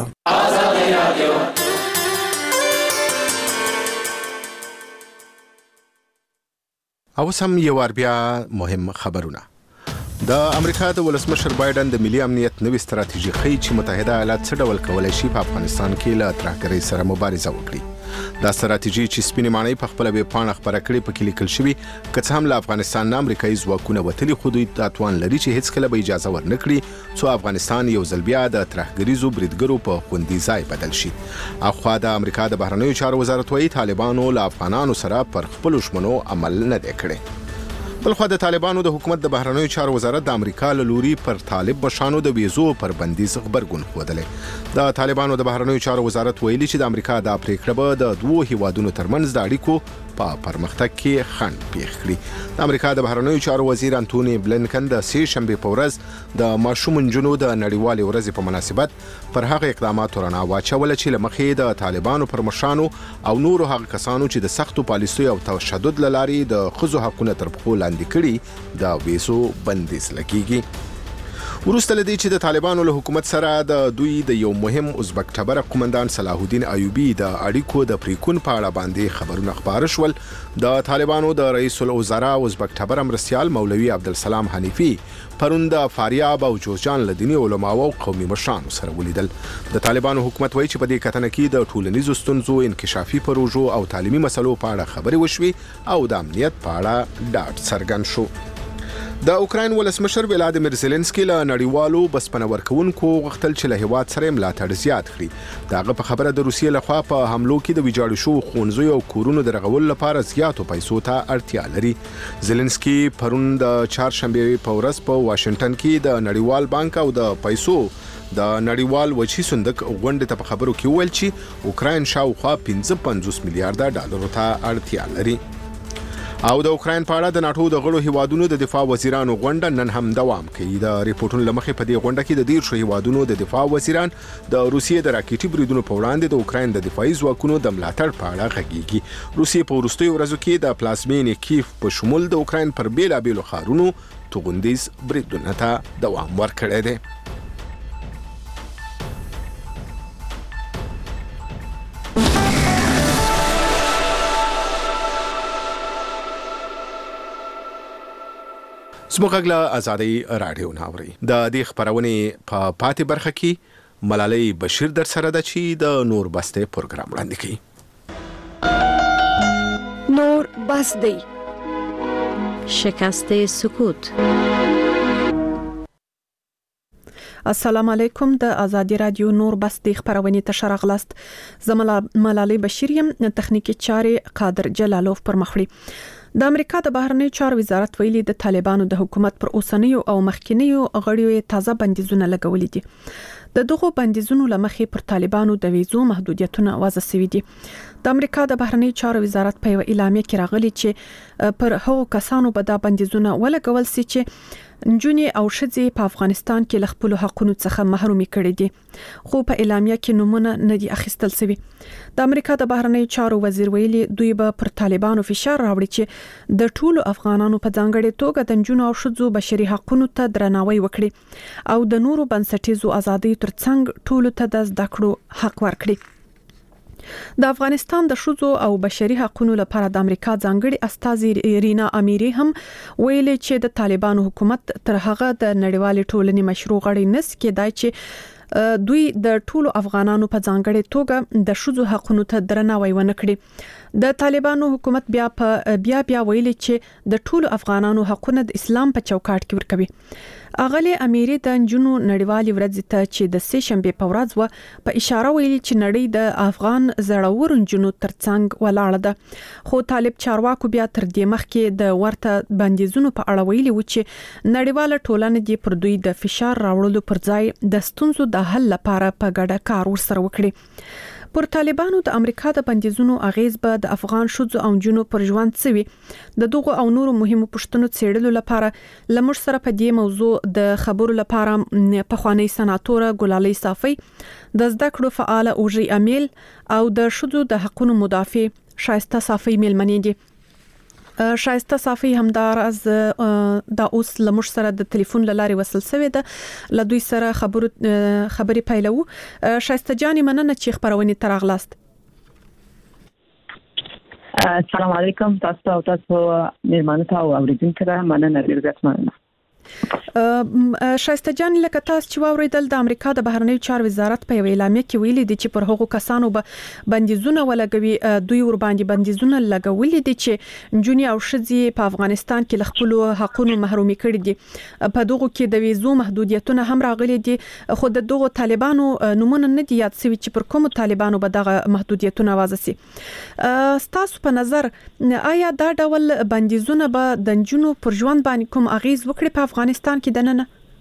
او سم یو بیا مهم خبرونه. د امریکا د ولسمشر بایدن د ملي امنیت نوې ستراتیژي ښیي چې متحده ایالات څه ډول کولای شي په افغانستان کې له ترهګرۍ سره مبارزه وکړي. دا ستراتیژي چې سپینې ماڼۍ په خپل ویب پاڼه خبره کړې پکې لیکل شوی که څه هم له افغانستان نه امریکایي ځواکونه وتلي خو دوی توان لري چې هیڅ کله به اجازه ورنکړي څو افغانستان یو ځل بیا د ترهګریزو بریدګرو په خوندي ځای بدل شي. اخوا د امریکا د بهرنیو چارو وزارت وايي طالبانو له افغانانو سره پر خپل شمنو عمل نه دی کړی. بلخوا د طالبانو د حکومت د بهرنیو چارو وزارت د امریکا له لوري پر طالب بشانو د ویزو پر بندیز خبرګون خوده. د طالبانو د بهرنیو چارو وزارت ویلي چې د امریکا د پریکړه به د دوه هیوادونو ترمنځ د اړیکو په پرمختګ کې خنډ پیښ کړي. د امریکا د بهرنیو چارو وزیر انټونی بلنکن د سې شنبه په ورځ د ماشوم نجونو د نړیوالې ورځې په مناسبت پر هغه اقداماتو رڼا واچوله چې له مخې د طالبانو پر مشرانو او نورو هغه کسانو چې د سختو پالیسیو او تشدد له لارې د ښځو حقوقو تر پښو لاندې کړي د ویزو بندیز لګیږي. وروسته لدی چې د طالبانو له حکومت سره د دوی د یو مهم ازبک ټبر قومندان صلاح الدین ایوبی د اړیکو د پریکون په اړه باندې خبرونه خبر شول. د طالبانو د رئیس الوزرا ازبک ټبر امرسیال مولوی عبدالسلام حنیفی پرون د فاریاب او جوزجان له دیني علماو او قومي مشرانو سره ولیدل. د طالبانو حکومت وایي چې په دې کتنه کې د ټولنیزو ستونزو، انکشافي پروژو او تعلیمي مسلو په اړه خبرې وشوي او د امنیت په اړه ډاډ څرګند شو. د اوکراین ولسمشر ولادیمیر زيلنسکي له نړیوالو بسپنه ورکوونکو غوښتل چې له هیواد سره ملاتړ زیات کړي. داغه په خبره د روسیې لخوا په حملو کې د ویجاړ شو ښوونځیو او کورونو د رغول لپاره زیاتو پیسو ته اړتیا لري. زيلنسکي پرون د چهارشنبه په ورځ په واشنگټن کې د نړیوال بانک او د پیسو د نړیوال وجهي صندوق غونډې ته په خبرو کې ویل چې اوکراین شاوخوا 55 میلیارډ ډالرو ته اړتیا لري. او د اوکراین په اړه د ناتو د غړو هیوادونو د دفاع وزیرانو غونډه نن هم دوام کوي. د ریپورتونو لمخې په دې غونډه کې د 10 هیوادونو د دفاع وزیران د روسیې د راکېټي بریدونو په وړاندې د اوکراین د دفاعي ځواکونو د ملاتړ په اړه غږیږي. روسیې په وروستیو ورځو کې د پلازمینې کیف په شمول د اوکراین پر بیلابیلو ښارونو توغندیز بریدونو ته دوام ورکړی دی. زموږ ازادي رادیو ناوري د دې خبرونه په پاتې برخه کې ملالۍ بشیر در سره د چی د نور بسته پروګرام وړاندې کوي. نور بس دی شکست سکوت. السلام علیکم. د ازادي رادیو نور بس د خبرونه ته راغلاست. زموږ ملالۍ بشیر یم، تخنیکی چارې قادر جلالوف پر مخړي. د امریکا د بهرنیو چارو وزارت ویلي د طالبانو د حکومت پر اوسنیو او مخکینیو غړیو تازه بندیزونه لګولې دي. د دغو بندیزونو لمخې پر طالبانو د ویزو محدودیتونه وضع شوي دي. د امریکا د بهرنیو چارو وزارت په اعلامیه کې راغلي چې پر هغو کسانو به دا بندیزونه ولګول شي چې نجونې او ښځې په افغانستان کې له خپل حقوقو څخه محرومي کړي دي خو په اعلامیه کې نمونه نه دي اخیستل شوی. د امریکا د بهرنیو چارو وزیر ویلي دوی به پر طالبانو فشار راوړي چې د ټولو افغانانو په ځانګړي توګه د نجونو او ښځو بشري حقوقو ته درناوی وکړي او د نورو بنسټیزو ازادۍ ترڅنګ ټولو ته د زده کړو حق ورکړي. د افغانستان د ښځو او بشري حقوقو لپاره د امریکا ځانګړي استازي رینا امیری هم ویلي چې د طالبانو حکومت تر هغه د نړیوالې ټولنې مشروع غړی نس کېدای چې دوی د ټولو افغانانو په ځانګړي توګه د ښځو حقوقو ته درناوی ونه کړي. د طالبانو حکومت بیا ویلي چې د ټولو افغانانو حقوقو د اسلام په چوکاټ کې ورکوي. اغلی امیری د نجونو نړیوالې ورځ ته چې د سه شنبه په ورځ و په اشاره ویلي چې نړۍ د افغان زړور نجونو ترڅنګ ولاړه ده خو طالب چارواکو بیا تر دې مخکې د ورته بندیزونو په اړه ویلي و چې نړیواله ټولنه دې پر دوی د فشار راوړلو پر ځای د ستونزو د حل لپاره په ګډه کار ورسره وکړي. پر طالبانو د امریکا د بندیزونو اغیز به د افغان ښځو او نجونو پر ژوند سوي د دغه او نورو مهمو پوښتنو څېړلو لپاره لمر سره په دې موضوع د خبرو لپاره په خوانی سناتور ګلالي صافي د زده کړو فعال اوجي امیل او د ښځو د حقوقو مدافع شایسته صافي ملمنې دي. شایسته صافي همدار از د اوس لمر سره د ټلیفون لارې وصل شوی ده ل دوی سره خبري پیلو. شایسته جاني مننه چې خبرونه تراغلاست. السلام علیکم تاسو مېلمانه ته او اوریدونکو ته مننه ډیره مننه. شایسته جان لکه تاسو چې واوریدل د امریکا د بهرنیو چارو وزارت په اعلامیه کې ویلي دي چې پر هغو کسانو به بندیزونه ولګوي دوی ور باندې بندیزونه لګولي دي چې نجونې او ښځې په افغانستان کې له خپل حقوقو محرومي کړي دي. په دغه کې د ویزو محدودیتونه هم راغلي دي خو د دغه طالبانو نمونه نه دي یاد شوی چې پر کوم طالبانو به دغه محدودیتونه وضع شي. تاسو په نظر آیا دا ډول بندیزونه به د نجونو پر ژوند باندې کوم اغیز وکړي په افغانستان کې دننه؟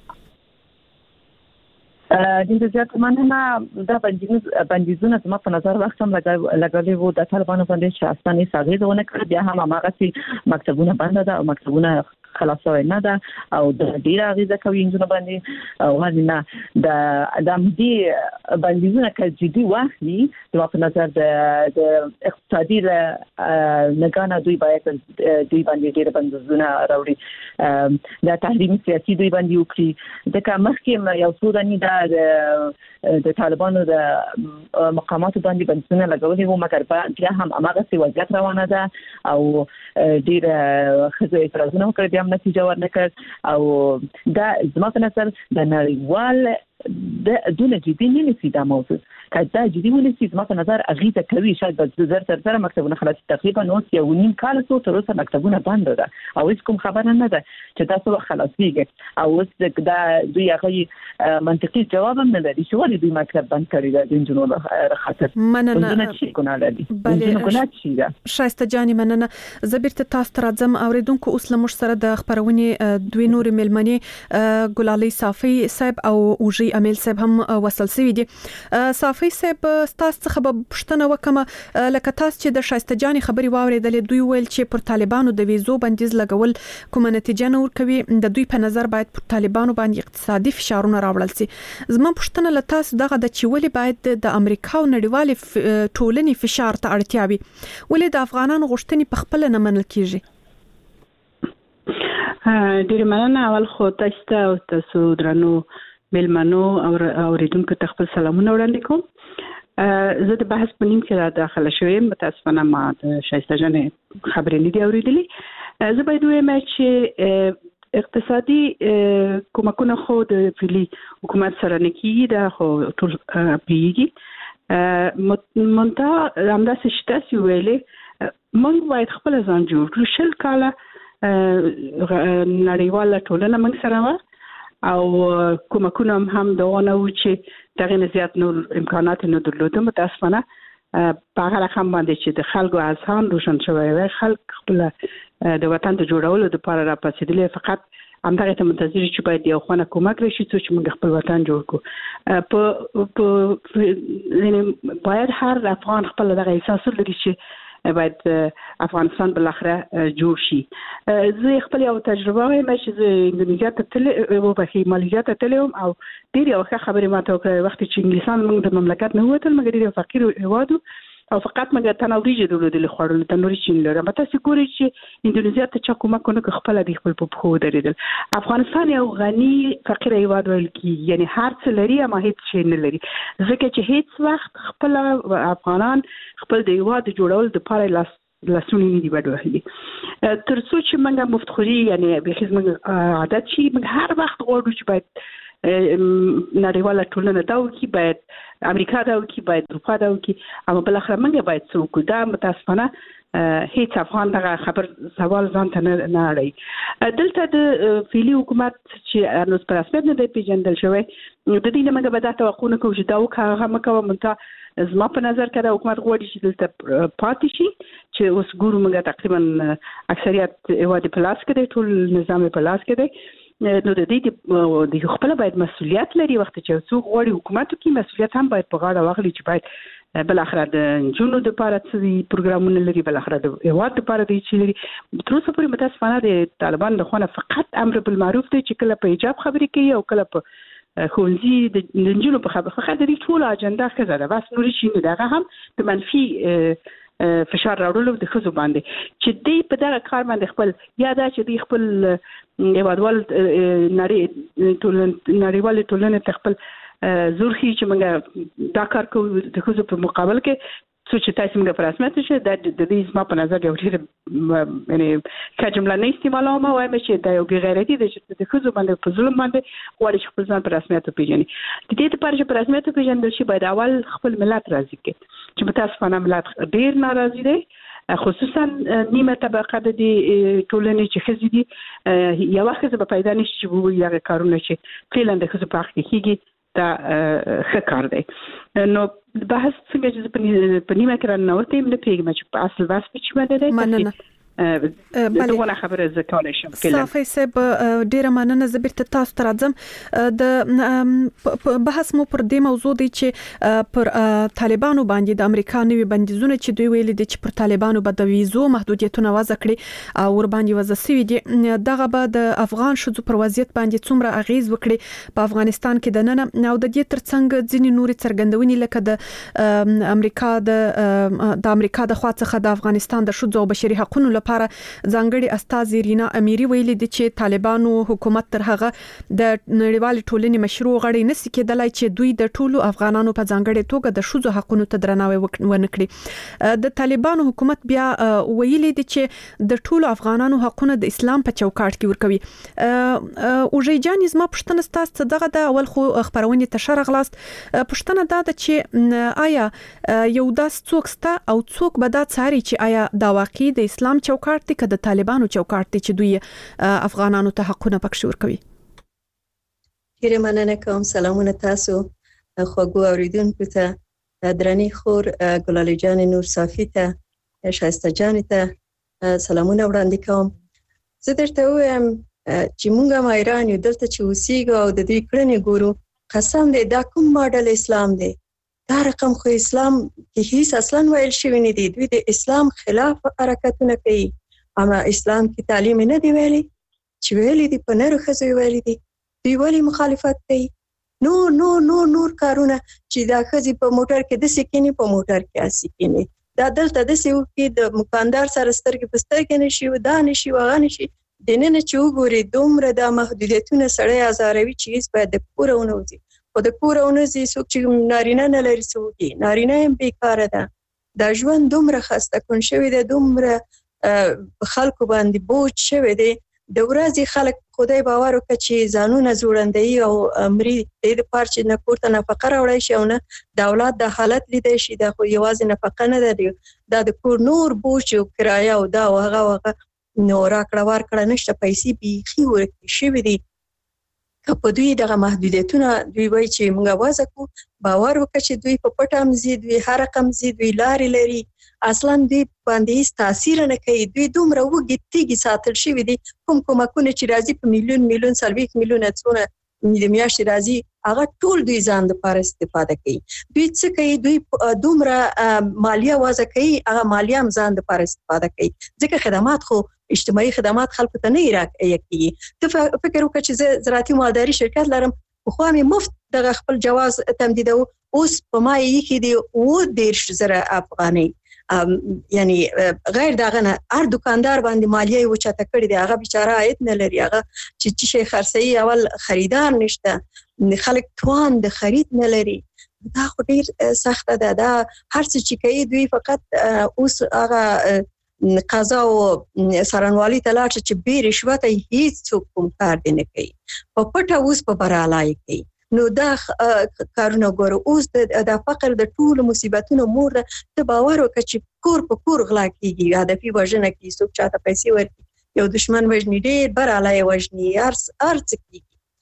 د زیات مننه دا بندیزونه زما په نظر وخت هم لګولې وو د طالبانو باندې چې اسانه ساغې ونه کړ بیا هم هغه مکتبونه بند ده او مکتبونه خلاصوي نه ده او د ډیره غیزه کوي انجنونه باندې او هغه د دې بندیزونه کې جدي واخلي په نظر د اقتصادي لګانه دوی باید دوی باندې ډیره بندیزونه راوړي د تحریم سیاسي دوی باندې وکړي ځکه مخکې یو څو دني د طالبانو د مقامات باندې بندیزونه لګولې وو مګر بیا هم هغه وضعیت روانه ده او ډیره خزه اعتراضونه وکړي نتیجه ورنکړ او دا زما په نظر د نړیوال د دونه جدي نه نسی دا موضوع کله جدي ونسی زما په نظر اغیزه کوي شاید د زر سره مکتبونه خلاص تقریبا نو یو نیم کال تر اوسه مکتبونه بند ده او هیڅ کوم خبره نه ده چې تاسو خلاصيږي او اوس دا دوی هغه منطقي جواب نه لري چې ولې دوی مکتب بند کړی ده د جنونو خاطر مننه چې ګناه لري ګناه چی ده. شایسته جاني مننه زبرت تاسو ترځم اوریدونکو اوس لمر سره د خبرونه دوی نور ملمنې ګلالي صافي صاحب او اوجي امیل صاحب هم وصل شوی دي. صافي صاحب تاسو څخه به پښتنه وکم لکه تاسو چې د شایسته جاني خبري واوریدلې دوی ویل چې پر طالبانو د ویزو بندیز لګول کومه نتیجه نه ورکوي د دوی په نظر باید پر طالبانو باندې اقتصادي فشارونه راوړل شي. زما پښتنه له تاسو دغه د چولې باید د امریکا او نړیوالې ټولنې فشار ته اړتیا وي ولې د افغانانو غوښتنې په خپل نه منل کیږي؟ ډیر مننه. اول خو تاسو درنو ملمنو او اوریدونکو ته خپل سلامونه وړاندې کوم. زه د بحث په نیم کې را داخله شوم متاسفانه ما د شایسته جانې خبرې نه دی اوریدلې. زه باید وایم چې اقتصادي کومکونه خو د فعلی حکومت سره نه کیږي دا خو ټول پیږي منتها همداسې چې تاسو ویلې موږ باید خپل ځان جوړ کړو. شل کاله نړیواله ټولنه موږ سره وه او کومکونه هم دونه و چې دغه نه زیات نور امکانات نه درلوده. متاسفانه په هغه رقم باندې چې د خلکو اذهان روشن شوی وي خلک خپل د وطن د جوړولو لپاره را پاتېدل فقط همدغه ته منتظر چې باید یو خونه کومک راشي چې موږ خپل وطن جوړ کړو. په باید هر افغان خپل دغه احساس لري چې باید افغانستان بالاخره جوړ شي. زه خپل یو تجربه وایم چې زه اندونیزیا ته تللی و په مالیزیا ته تللی وم او ډېر یو ښه خبرې ماته وکړه وخت چې انګلیسان موږ د مملکت نه ووتل مګر ډېر فقیر هېواد او فقط مګر تنه وریجې درلودلې خوړل تنوري چین لري. مته سګوري چې اندونیزیا ته چا کومک نه خپل د خپل په خو درېدل. افغانستان یو غني فقیر هېواد ویل کی یعنی هر څه لري اما هیڅ شی نه لري ځکه چې هیڅ وخت خپل افغانان خپل د هېواد جوړول د پاره لاسونی نه دی بدوهلي تر څو چې موږ مفتخري یعنی به خدمت عادت شي موږ هر وخت غواړو چې باید نړیواله ټولنه دا وکړي باید امریکا دا وکړي باید اروپا دا وکړي اما بل اخر موږ باید څه وکړو دا متاسفانه هیڅ افغان دغه خبر سوال ځان ته نه اړوي. دلته د فعلي حکومت چې نو په رسمیت نه دی پیژندل شوی د دې نه موږ به دا توقع نه کوو چې دا وکړو هغه مکوه منته زما په نظر کې د حکومت غواړي چې دلته پاتې شي چې اوس ګورو موږ تقریبا اکثریت هېواد په لاس کې دی ټول نظام په لاس کې دی نو د دې د خپل باید مسؤلیت لري وخت چې څوک غواړي حکومت کې مسؤلیت هم باید په غاړه واخلي چې باید بل اخر د جنونو د لپاره څه پروګرامونه لري بل اخر د هیواد لپاره د چې لري تر اوسه پورې متاسفانه د طالبان له خوا فقط امر بالمعروف دی چې کله په حجاب خبرې کوي او کله په خونځي د جنونو په خبره فقط د ټول اجنډا ښه ده بس نور شي نه دغه هم د منفي فشار راوړلو د خزو باندې چې دې په دغه کار باندې خپل یا دا چې دې خپل هیوادوال نړیوال ټولنې خپل زورخي چې موږ دا کار کوو د خزو په مقابل کې څه چې تاسو موږ په رسمیت شه د دې زما په نظر یو ډېر یعنی کجمله نه استعمالوم وایم چې دا یو غیرتي د خزو باندې په ظلم باندې غواړي خپل ځان په رسمیت پیژني د دې لپاره چې په رسمیت پیژندل شي باید اول خپل ملت راضي کړي چې متاسفانه ملت ډېر ناراضي دی خصوصا نیمه طبقه د ټولنې چې خزي دي یو وخت به پیدا نشي چې وو یو کارونه چې فعلا د خزو په حق کې دا ښه کار دی. نو بحث څنګه چې په نیمه کې رانوته نه پیږم چې په اصل واس په چمه ده مننه دغه خبره زکول شم صافي سب ډیره مننه زه بیرته تاسو ته راځم د بحث مو پر دې موضوع دی چې پر طالبانو باندې د امریکا نوي بندیزونه چې دوی ویلي دي چې پر طالبانو به د ویزو محدودیتونه وضع کړي او ور باندې وضع شوی دي دغه به د افغان شذو پر وضعیت باندې څومره اغیز وکړي په افغانستان کې د نن او د دې ترڅنګ ځینې نوري څرګندونې لکه د امریکا د خوا څخه د افغانستان د شذو او بشري حقوقو لپاره ځانګړي استاذ رینا اميري ویلي دي چې طالبانو حکومت تر هغه د نړیوال ټولنې مشروع غړي نشي کېدلای چې دوی د ټولو افغانانو په ځانګړي توګه د شذو حقوقو ته درناوی ونکړي. د طالبانو حکومت بیا ویلي دي چې د ټولو افغانانو حقوقونه د اسلام په چوکاټ کې ورکوي. او ژجان زما پښتنه ستاسو دغه د اول خو خبرونه تشر غلاست پښتنه دا چې آیا یو داس څوک ستا او څوک به دا څاري چې آیا دا واقعي د اسلام چوکاټ دی که د طالبانو چوکاټ دی چې دوی افغانانو ته حقونه پکښ ورکوي. ډیره مننه کوم سلامونه تاسو خوږو اوریدونکو ته درنی خور ګلالي جان نور صافي ته شایسته جان ته سلامونه وړاندې کوم. زه درته وایم چې موږ ما ایران یو دلته چې اوسېږو او د دې کړنې ګورو قسم دې دا کوم ماډل اسلام دی دا رقم خو اسلام کې هیڅ اصلا ویل شوی نه دی دوی د اسلام خلاف حرکتونه کوي اما اسلام کې تعلیم نه دی ویلي چې ویلي دی په نړۍ خزوي ویلي دی دوی ولی مخالفت کوي نور کارونه چې دا خزي په موټر کې د سکینی په موټر کې اسکینی دا دلته د سیو کې د مکاندار سره سترګې په سترګې نشي ودا نشي وغه نشي دنه چې وګوري دومره د محدودیتونه سړی ازاروي چې هیڅ باید د کورونه وځي او د کورونه زی څوک چې نارینه نه لري څوک نارینه هم بیکاره ده دا ژوند دومره خسته کون شوی دی دومره خلکو باندې بوج شوی دی د ورځې خلک خدای باور وکړي چې ځانونه جوړندوي او امري د پارچ نه کوته نفقه راوړی شي او نه د اولاد د حالت لیدای شي دا خو یوازې نفقه نه ده دا د کور نور بوج او کرایه او دا هغه نو راکړه ورکړه نشته پیسې بیخي ورکړي شوی دی که په دوی دغه محدودیتونه دوی وایي چې موږ وځو کو باور وکړي چې دوی په پټم زی دوی هر رقم زی دوی لارې لري اصلا دوی باندې هیڅ تاثیر نه کوي دوی دومره وګتیږي ساتل شوی دي کومکونه چې راځي په میلیون 30 میلیون څونه د میاشتې راځي هغه ټول دوی ځان لپاره استفاده کوي. دوی څه کوي؟ دوی دومره مالیه وضع کوي، هغه مالیه هم ځان لپاره استفاده کوي ځکه خدمات خو اجتماعي خدمات خلکو ته نه راکېږي. ته فکر وکړه چې زه زراعتي مالداري شرکت لرم، خو مې مفت دغه خپل جواز تمدیدو، اوس په ما یې کې دی 10,000 افغانۍ، یعنی غیر دغه نه هر دکاندار باندې مالیه و چاته کړی دی، هغه بیچاره عاید نه لري، هغه چې شي خرڅي اول خریدار نشته، خلک توان د خرید نه لري. دا خو ډیر سخت ده. دا هر څه چې کوي دوی فقط اوس هغه قضا او سرنوالي ته لاړ چې به رشوت هیڅ څوک کوم کار دی نه کوي، په پټه اوس په برالای کوي. نو دا کارونه ګوره اوس د فقر د ټول مصیبتونو مور ده. ته باور وکړه چې کور په کور غلا کیږي، هدفي وژنه کوي، څوک چاته پیسې ورکړي، یو دشمن وژني، ډیر برالای وژني، ارڅ کیږي،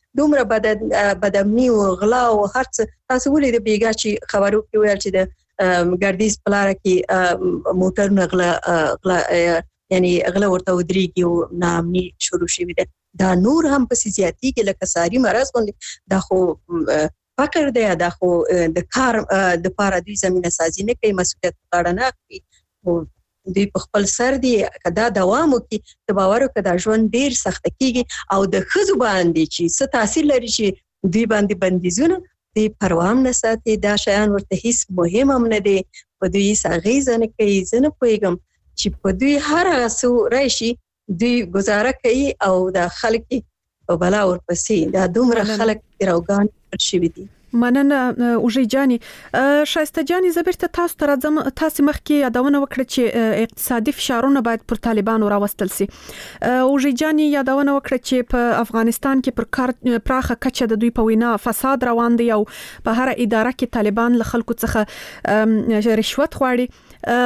دومره بدامني او غلا او هر څه. تاسو ولې د بیګا چې خبرو کې ویل چې د ګردیز پلاره کې موټر غلا یعنی غلا ورته ودرېږي او نامني شروع شوی ده. دا نور هم په زیاتیږي لکه ساري مرض باندې. دا خو فقر دی، دا خو د کار د لپاره دوی زمينه سازي نه کوي، مسؤلیت غاړه نه اخلي، او دوی په خپل سر دی کدا دوام وکي. د باور کدا ژوند ډیر سخت کیږي او د خزو باندې چې څه تاثیر لري چې دوی باندې بندیزونه دی پروام نه ساتي. دا شیان ورته هیڅ مهم هم نه دي، په دوی ساغیزه نه کوي. زه نه پوهیږم چې په دوی هر څه راشي دوی گزاره کوي او د خلک په بلا ورپسې دا دومره خلک راوګان شوي دي. مننه اوجي جاني. شایسته جاني زبرته تاسو ته راځم. تاسو مخکې یادونه وکړه چې اقتصادي فشارونه باید پر طالبانو راوستل سي. اوجي جاني یادونه وکړه چې په افغانستان کې پر کار پراخه کچه د دوی په وینا فساد روان دی او په هر اداره کې طالبان له خلکو څخه رشوت غواړي.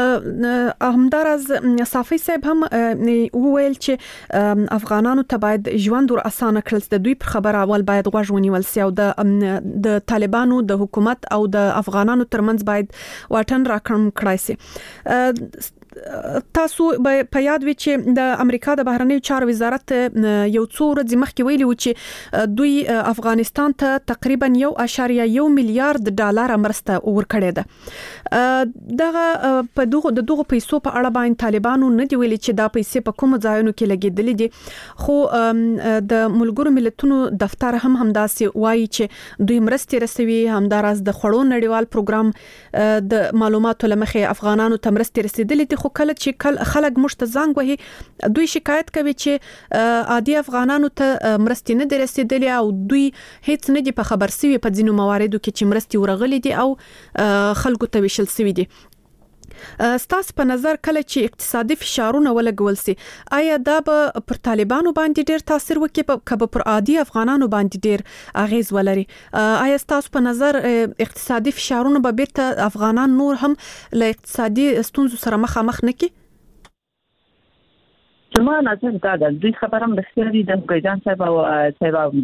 همدارز صافي صاحب هم وویل چې افغانانو ته باید ژوند ور اسانه کړل. د دوی پر خبره اول باید غوږ ونیول سي او د طالبانو د حکومت او د افغانانو ترمنځ باید واټن راکړم کړای سي. تاسو په یاد وی چې د امریکا د بهرنیو چارو وزارت یو څو ورځې مخکې ویلي و چې دوی افغانستان ته تقریبا 1.1 میلیارډ ډالر مرسته ورکړې ده. دغه په دغه پیسو په اړه باندې طالبانو نه دی ویلي چې دا پیسې په کوم ځایونو کې لګیدلې دي، خو د ملګرو ملتونو دفتر هم همداسې وایي چې دوی مرستې رسوي. همدارس د خړو نړیوال پروګرام د معلوماتو لمخې افغانانو ته مرستې رسیدلې دي، خو کله چې خلک مشت زنګ وهي دوی شکایت کوي چې عادي افغانانو ته مرستې نه دي رسیدلې او دوی هیڅ نه دي په خبر سوي په ځینو مواردو کې چې مرستې ورغلي دي او خلکو ته ویشل سوي دي. ستاسو په نظر کله چې اقتصادي فشارونه ولګول سي، آیا دا به پر طالبانو باندې ډیر تاثیر وکړي که پر عادي افغانانو باندې ډیر اغیز ولري؟ آیا ستاسو په نظر اقتصادي فشارونه به بیرته افغانان نور هم له اقتصادي ستونزو سره مخامخ نه کړي؟ زما نظر دا ده، دوی خبرم د خیالي د ګیدان صاحب او صاحب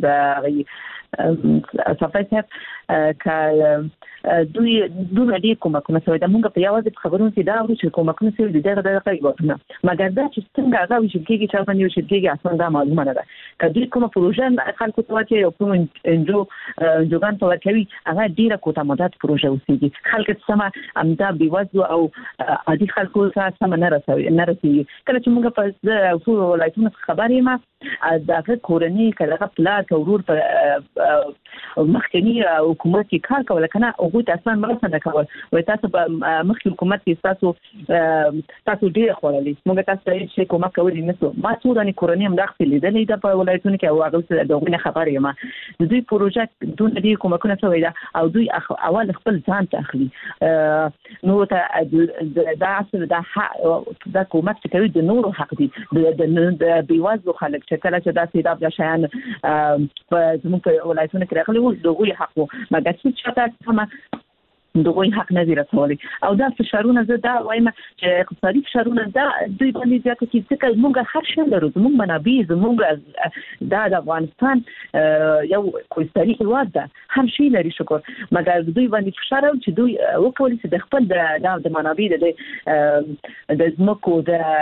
د صفای صاحب که دوی ډېر کومکونه شوي د موږ په یوازې خبرونو کې دا ورو چې کومکونه شوي د دغه غوښتنه، مګر دا چې څنګه هغه وشي کېږي چې باندې وشي کېږي اصلا دا معلومه نه ده. که دوی کومه پروژه خلکو ته واچي او کوم انجوګان ته ورکوي هغه ډیره کوټه مدت پروژه اوسېږي، خلک سم امدا بيوزو او عادي خلکو ته سم نه رسېږي. کله چې موږ په ټول ولایتونو خبرې ما دغه کورنۍ کله پلا تورور په مخکنی حکومت کې کار کول کنه او تاسو مرسته نه کول، وای تاسو په مخکې حکومت کې تاسو ډیر خورلې، موږ تاسو ته شي کومک کوي نه ما څو د کورنۍ هم داخلي لیدلې د په ولایتونو کې او هغه دغه خبرې ما د دوی پروژه دون دي کومکونه شوی دا او دوی اول خپل ځان ته اخلي. نو ته دا اصل دا کومک چې کوي د نورو حق دي د بیوازو خلک چې کله چې دا سیدا د شیان په زموږ په ولایتونو کې راغلي وو دغه حق وو، مګر چې چاته سم دغه حق نه دی رسولي او دا فشارونه زه دا وایم چې اقتصادي فشارونه دا دوی باندې ځکه چې څنګه موږ هر شی لرو موږ منابع موږ د افغانستان یو کوستاري هیواد ده هر شی لري شکر مګر دوی باندې فشار چې دوی وکولي چې د خپل د منابع د زمکو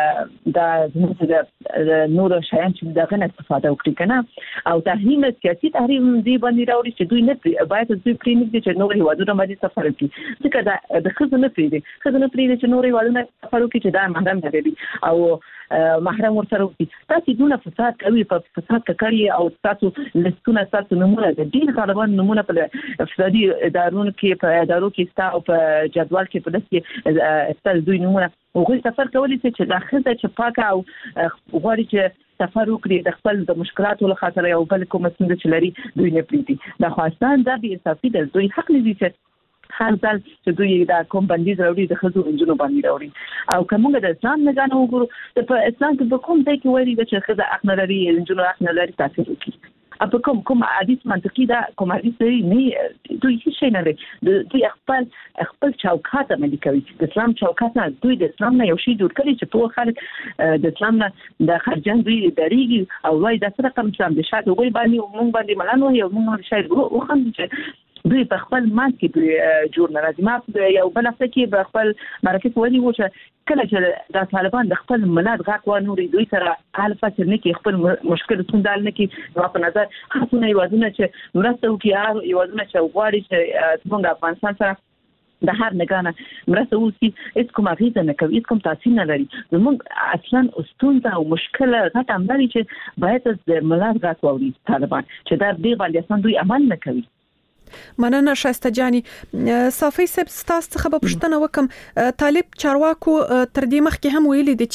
د نور شیان چې دغه نه استفاده وکړي کنه او تحریم سیاسي تحریم دی باندې راوړي چې دوی نه باید دوی پرې نه دي چې نور هیوادونه باندې سفر وکړي ځکه د خزانه پرې چې نور هیوادونه سفر وکړي چې دا محرم دی او محرم ورسره وکړي تاسو دونه فساد کوي په فساد کوي او تاسو لستونه تاسو نمونه د دین طالبان نمونه په اقتصادي ادارونو کې په ادارو کې ستا او په جدول کې په داسې استل دوی نمونه وګورئ سفر کولی چې د خزه چې پاکه او غواړي چې سفر وکړي د خپل د مشکلاتو له خاطر یو بل کوم څه چې لري دوی نه پریږدي د افغانستان د بي انصافي د دوی حق نه دي چې هر ځل چې دوی دا کوم بندیز راوړي د خزو انجنونو باندې راوړي او کومه د اسلام نه غانو وګورو په اسلام کې به کوم ځای کې وایي چې خزه حق نه لري انجنونو حق نه لري تاسو وکړي اپ کوم حدیث منطقي دا کوم حدیث نه دوی هیڅ شي نه لري دوی خپل چوکاټ عملي کوي د اسلام چوکاټ نه دوی د اسلام نه یو شی جوړ کړي چې ټول خلک د اسلام نه د خرجان دوی دریږي او وايي دا سره کوم اسلام د شاته وګړي باندې مونږ باندې ملانو یو مونږ شاید وخم چې دوی په خپل ماس کې جوړ نه راځي ما یو بل څه کې په خپل مرکز ودی و چې کله چې د طالبان د خپل ملت غاک و نوري دوی سره حل فصل نه کې خپل مشکل څنډال نه کې په نظر خاصونه یوازونه چې مرسته وکړي یوازونه چې غواړي چې څنګه افغانستان سره د هر نگانه مرسته وکړي هیڅ کوم غیزه نه کوي هیڅ کوم تاثیر نه لري زموږ اصلا استونزه او مشکل غټ امر چې باید د ملت غاک ووري طالبان چې دا دی باندې اصلا دوی عمل نه کوي مننه شایسته جاني صافي سب ستاسو څخه په پښتنه وکم طالب چارواکو تر دې مخکې هم ویلي دي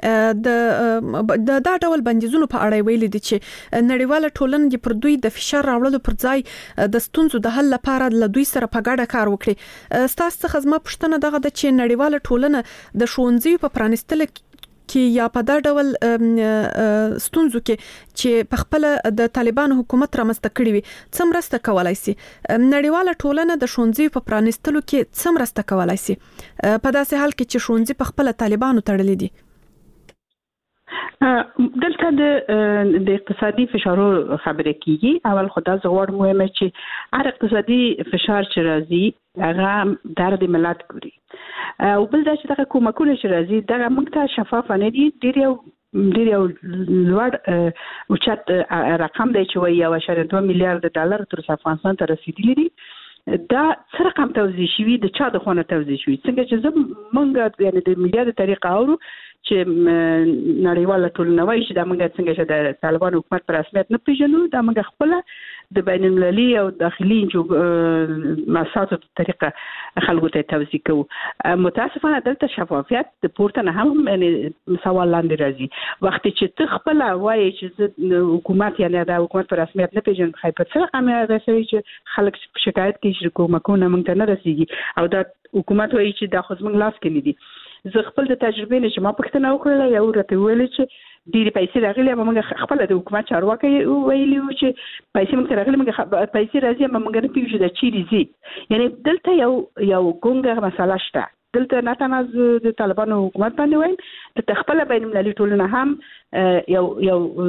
چې دا ډول بندیزونو په اړه ویلي دي چې نړیواله ټولنه پر دوی د فشار راوړلو پر ځای د ستونزو د حل لپاره له دوی سره په ګډه کار وکړي ستاسو څخه زما پښتنه دغه د چې نړیواله ټولنه د ښوونځي په پرانستل کې یا په دا ډول ستونزو کې چې په خپل د طالبان حکومت رامسته کړی وي څومره کولای شي نړیواله ټولنه د ښوونځي په پرانستلو کې څومره کولای شي په داسې حال کې چې ښوونځي په خپل طالبانو تړلې دي دلته د اقتصادي فشارونو خبرې کیږي اول خدای زغور مهمه چې هر اقتصادي فشار چې راځي هغه درد ملت ګوري او بل دا چې دغه کومکونه چې راځي دغه موږ ته شفاف نه دي ډیر یو لوړ اوچت رقم دی چې وایي 1.2 میلیارډ ډالر تر افغانستان ته رسیدلی دي دا څه رقم توزیع شوی د چا د خونه توزیع شوی څنګه چې موږ یعنی د میلیارډ طریقه اورو چې نړیواله ټولنه وایي چې دا موږ څنګه چې د طالبان حکومت پر رسمیت نه پیژنو دا موږ خپل د بین المللي او داخلي مؤسساتو طریقه خلکو ته توزیع کوو متاسفانه دلته شفافیت د پورته نه هم سوال لاندې راځي وخت چې ته خپل وایي چې حکومت یعنی د حکومت پر رسمیت نه پیژن خای په څه رقم راځي چې خلک شکایت کوي چې حکومتونه موږ ته نه رسیږي او دا حکومت وایي چې دا خو زموږ لاس کې نه دي زه خپل د تجربې نه چې ما پښتنه وکړله یو راته ویل چې ډېری پیسې راغلي اما موږ خپل د حکومت چارواکي ویلي و چې پیسې موږ راغلي موږ پیسې راځي اما موږ نه پیژنو د چیرې زی یعنی دلته یو ګونګه مسله شته دلته نه تنه د طالبانو حکومت باندې وایم د خپل بین المللي ټولنه هم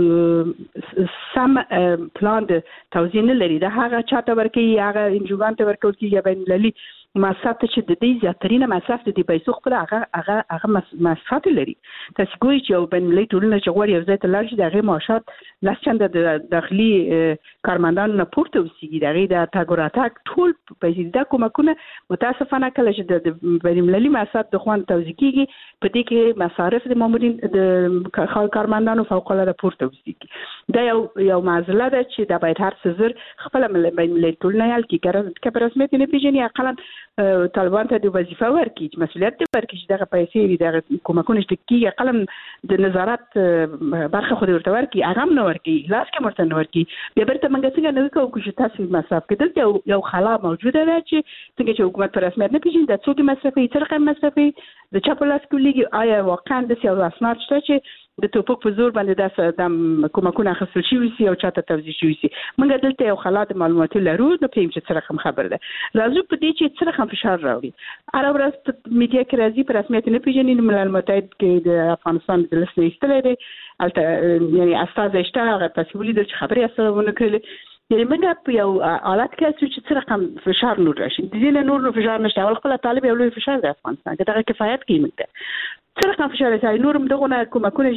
یو سم پلان د توزیع نه لري دا هغه چاته ورکي هغه انجوګان ته ورکول کیږي بین المللي مصرف چې د دې زیاترینه مصرف د پیسو خپل هغه مصرف لري تاسو ګورئ چې بین المللي ټولنه چې غواړي یو ځای ته لاړ شي د هغې معاشات لس چنده د داخلي کارمندانو نه پورته اوسېږي د هغې د تګ راتګ ټول پیسې دا کومکونه متاسفانه کله چې د بین المللي مصرف د خوان توزیع کیږي په دې کې مصارف د مامورین د کارمندانو فوق العاده پورته اوسېږي دا یو معضله ده چې دا باید هر څه زر خپل بین المللي ټولنه حل کړي که په رسمیت نه پیژني اقلا طالبان ته د وظیفه ورکړي چې مسؤلیت دې ورکړي چې دغه پیسې دغه کومکونه چې کیږي قلم د نظارت برخه خو دې ورته ورکړي هغه هم نه ورکړي لاس کې مرته نه ورکړي بیا بیرته موږ څنګه نه کوو چې تاسو مصرف کړئ یو خلا موجوده ده چې څنګه چې حکومت پر رسمیت نه پیژني د څوک مصرفي څه رقم مصرفي د چا په لاس کې لګي آیا واقعا د سیاسي اسناد شته چې د توپک په زور باندې د کومکونه اخیستل شوی سي او چاته توزیع شوی سي. موږ دلته یو خلات معلوماتي لرو نو پېم چې څه رقم خبر ده. راځو په دې چې څه رقم فشار راوړي. هر ورځ په میډیا کې راځي په رسمیت نه پیژني ملل متحد کې د افغانستان د لسنې استلې دي البته یعنی اساس اشته هغه پسولی د خبرې اثر ونه کړل. یعنی موږ په یو حالت کې چې څه رقم فشار نور راشي د دې نور فشار نشته. اول خپل طالب یو لوی فشار د افغانستان کې دغه کفایت کوي موږ څه رقم فشار راځي. نور دغه کومکونه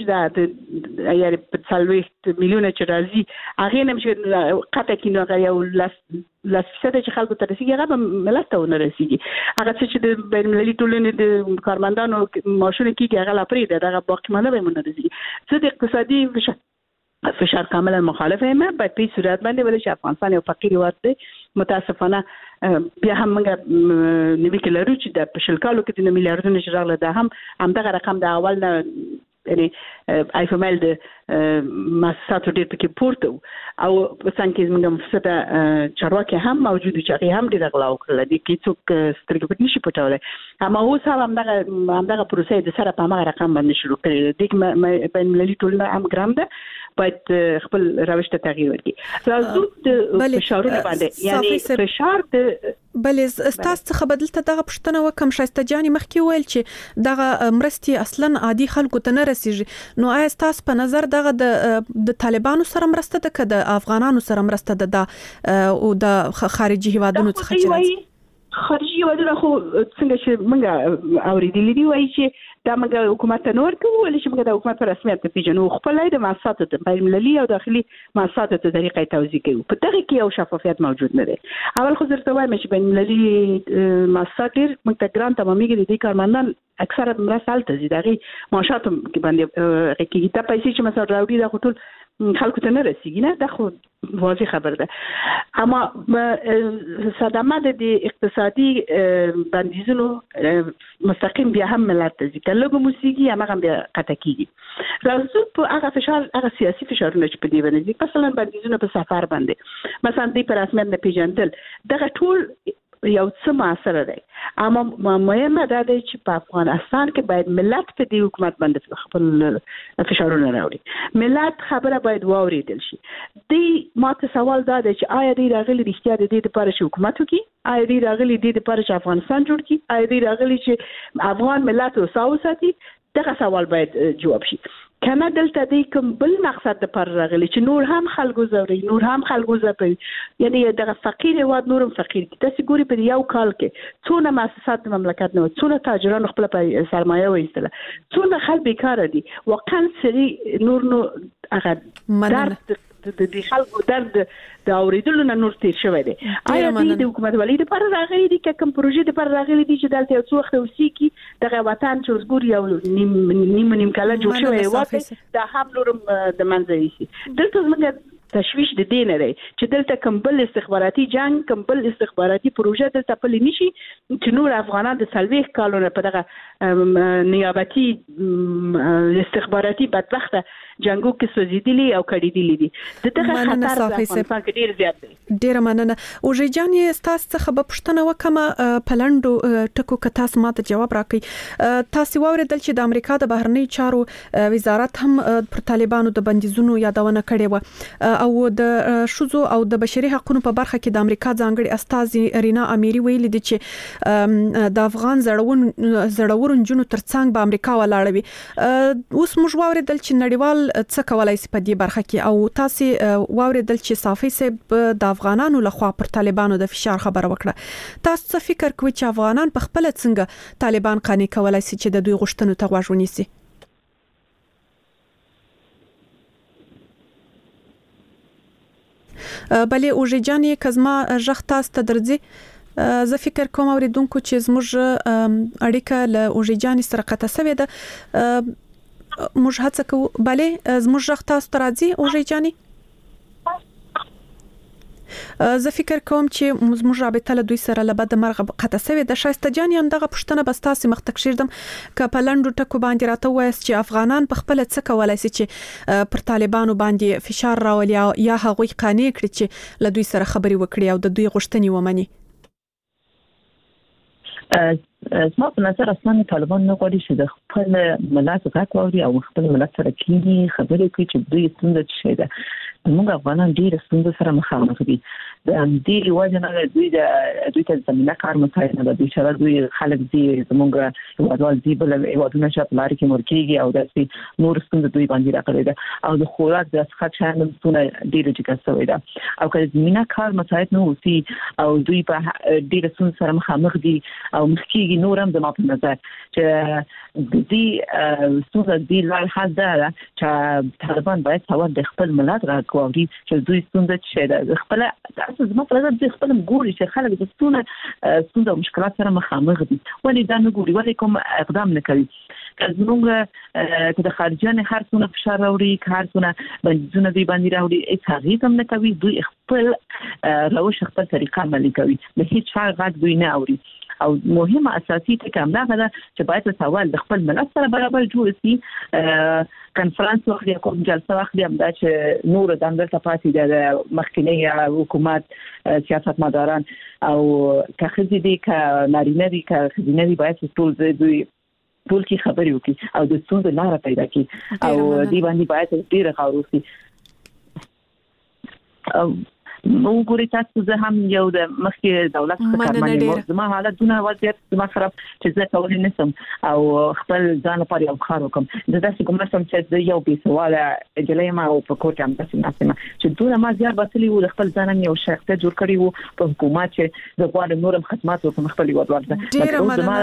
چې د یعنی په 30 میلیونه چې راځي هغه نه چې قطع کینو هغه یو لاسفسته چې خلکو ته رسیږي هغه ملت ته نه رسیږي. هغه چې د بین المللي ټولنې د کارمندانو ماشونه کیږي هغه لا پرې دغه باقی منه به مونږ رسیږي. څه د اقتصادي فشار کاملا مخالفه یم په صورت باندې ولې چې افغانستان یو فقیر هیواد دی. متاسفانه بیا هم موږ نوی کلرو چې د پښلکالو کې د میلیارډونو شراله ده هم دغه رقم د اول نه یعنی ایفمل د مؤسساتو ډېر پکې پورته او څنګه چې موږ مفسده چارواکي هم موجود چې هغه هم ډېر غلا وکړل دي کې څوک سترګې پټ نشي پټولای. اما اوس هم دغه پروسې د سره په هغه رقم باندې شروع کړي دي. بین المللي ټولنه هم ګرام ده باید خپل روش ته تغییر ورکړي. راځو د فشارونو باندې یعنی فشار د بلې تاسو څخه بدلته دغه پښتنه وکم شایسته جاني مخکې ویل چې دغه مرستي اصلا عادي خلکو ته نه رسیږي. نو آیا تاسو په نظر دغه د طالبانو سره مرسته ده که د افغانانو سره مرسته ده او د خارجي هیوادونو څخه چې راځي؟ خارجي هیوادونو خو څنګه چې موږ اوریدلې دي وایي چې دا موږ حکومت ته نور کوو ولې چې موږ د حکومت په رسمیت نه پیژنو خپل د مؤسساتو د بین المللي او داخلي مؤسساتو ته طریقې توزیع کوي. په دغه کې یو شفافیت موجود نه دی. اول خو زه وایم چې بین المللي مؤسسات ډېر موږ ته ګران تمامېږي د کارمندان اکثره مرسته الته زی دغه معاشات باندې کې دا پیسې چې مثلا راوړي دا ټول خلکو ته نه رسیږي نه. دا خو واضح خبر ده. اما صدمه د اقتصادي بندیزونو مستقیم بیا هم ملت ته ځي کله موسیقي هغه بیا قطع کیږي. راځو په هغه فشار هغه سیاسي فشارونه چې په دې باندې مثلا بندیزونه په سفر باندې مثلا د پر رسمیت نه پیژندل دغه ټول یو څه موثر دی. اما مهمه ده چې په افغانستان کې باید ملت په دې حکومت باندې خپل فشارونه راوړي. ملت خبره باید واوریدل شي. د ماته سوال دا دی چې آیا دې راغلي رښتیا د دې لپاره چې حکومت وکړي؟ آیا دې راغلي دې لپاره چې افغانستان جوړ کړي؟ آیا دې راغلي چې افغان ملت وساو ساتي؟ دغه سوال باید جواب شي. کنه دلته د کوم بل مقصد لپاره راغلي چې نور هم خلکو زوري نور هم خلکو زپي یعنی دغه فقیر هواد نورم فقیر کی تاسو ګوري په یو کال کې څونه مؤسسات مملکت نه څونه تاجران خپل په سرمایه وایستله څونه خلک بیکاره دي واقعا سری نور نو هغه درد د خلکو درد د اوریدلو نه نور تیر شوی دی. آیا د حکومت ولې لپاره راغلي دي کوم پروژې لپاره راغلي دي چې دلته یو څو وخت وسیکی دغه وطن چې وګوري یو نیم کله جوړ شوی واکه دا هم نورم د منځوي شي. دلته موږ تشویش د دین لري چې دلته کمبل استخباراتي جنگ کمبل استخباراتي پروژه دلته پلي نشي چې نور افغانان د سلويخ کالونه په دغه نیابتي استخباراتي بدبخته جنگو کې سوزیدلی او کړیدلی دي. دغه خطر په افغانستان کې ډیر زیات دی. ډیر مننه. او ژجان تاسو څخه په پښتنه وکمه پلندو ټکو ک تاسو ماته جواب راکړي. تاسو واوریدل چې د امریکا د بهرنی چارو وزارت هم پر طالبانو د بندیزونو یادونه کړې و او د شوزو او د بشري حقوقو په برخه کې د امریکا ځانګړي استاذ رینا اميري ویلي دي چې د افغان زړورون جنو ترڅنګ به امریکا ولاړوي. اوس موږ واوریدل چې نړیوال څه کولای شي په دې برخه کې او تاسو واوریدل چې صافي سب د افغانانو لخوا پر طالبانو د فشار خبره وکړه. تاسو څه فکر کوئ چې افغانان په خپل څنګه طالبان قانع کولای شي چې د دوی غوښتنو ته غوږ ونیسي؟ بلې اوژجانې کزما ژغ تاسو ته درځي زه فکر کوم اوریدونکو چې زموږ اړیکه له اوژجانې سره قطع شوې ده. موږ هڅه کوو. بلې زموږ ژغ تاسو ته راځي اوژجانې؟ زه فکر کوم چې موږ رابطه له دوی سره له بده مرغه قطع شوې ده. شایسته جان هم دغه پښتنه بس تاسو مخ تک شیردم ک په لندو ټکو باندې راته وایي چې افغانان په خپل څه کولای شي چې پر طالبانو باندې فشار راولي یا هغوی قانع کړي چې له دوی سره خبري وکړي او د دوی غوښتنې ومني. زما په نظر اصلا طالبان نه غواړي چې د خپل ملت غږ واوري او خپل ملت سره کینی خبرې کوي چې دوی څنګه څه ده. موږ افغانان ډیر ستونزې سره مخامخ دي. د دې وجه نه دوی ته زمينه کار مساعد نه دي چې دوی خلک دي زموږ هیوادوال دي بل هیوادونه چې لاري کې مرکیږي او داسې نور ستونزې دوی باندې راغلي ده او د خوراک د څخه چانه ډیر جګه شوی ده او کله زمينه کار مساعد نه وسی او دوی په ډیر ستونزې سره مخامخ دي او مخکېږي نور هم د ما په نظر چې دې ستونزې دي لار حل ده چې طالبان باید سوال د خپل ملت راکوي چې دوی ستونزې څه ده خپل تاسو زما په نظر د خپل ګوري چې خلک د ستونزې او مشکلات سره مخامخ دي ولې دا نه ګوري ولې کوم اقدام نه کوي که زموږ د خارجيان هر څونه فشار راوړي هر څونه بندیزونه دی باندې راوړي هیڅ هغه هم نه کوي دوی خپل روش خپل طریقه عملي کوي د هیڅ چا غږ دوی نه اوري او مهمه اساسي ټکی هم دا ده چې باید سوال د خپل ملت سره برابر جوړ شي کنفرانس واخلي کوم جلسه واخلي هم دا چې نور د اندر صفاتي د مخکنی حکومت سیاستمداران او که خزي دي که نارینه دي که خزینه دي باید ټول دوی ټول کی خبرې وکړي او د څه لاره پیدا کړي او دی باندې باید ډیر غور وکړي او نو ګوري تاسو زه هم یو د مخکې دولت څخه زما حالتونه وضعیت زما خراب چې زه کولای نشم او خپل ځان لپاره یو کار وکم د داسې کوم څه چې یو به سواله جلای ما او په کوټه هم تاسو ناسمه چې دوی ما زیات بسلی و خپل ځان یو شخص جوړ کړی وو په حکومت چې د غواړم نورم خدمات وکم خپل وضعیت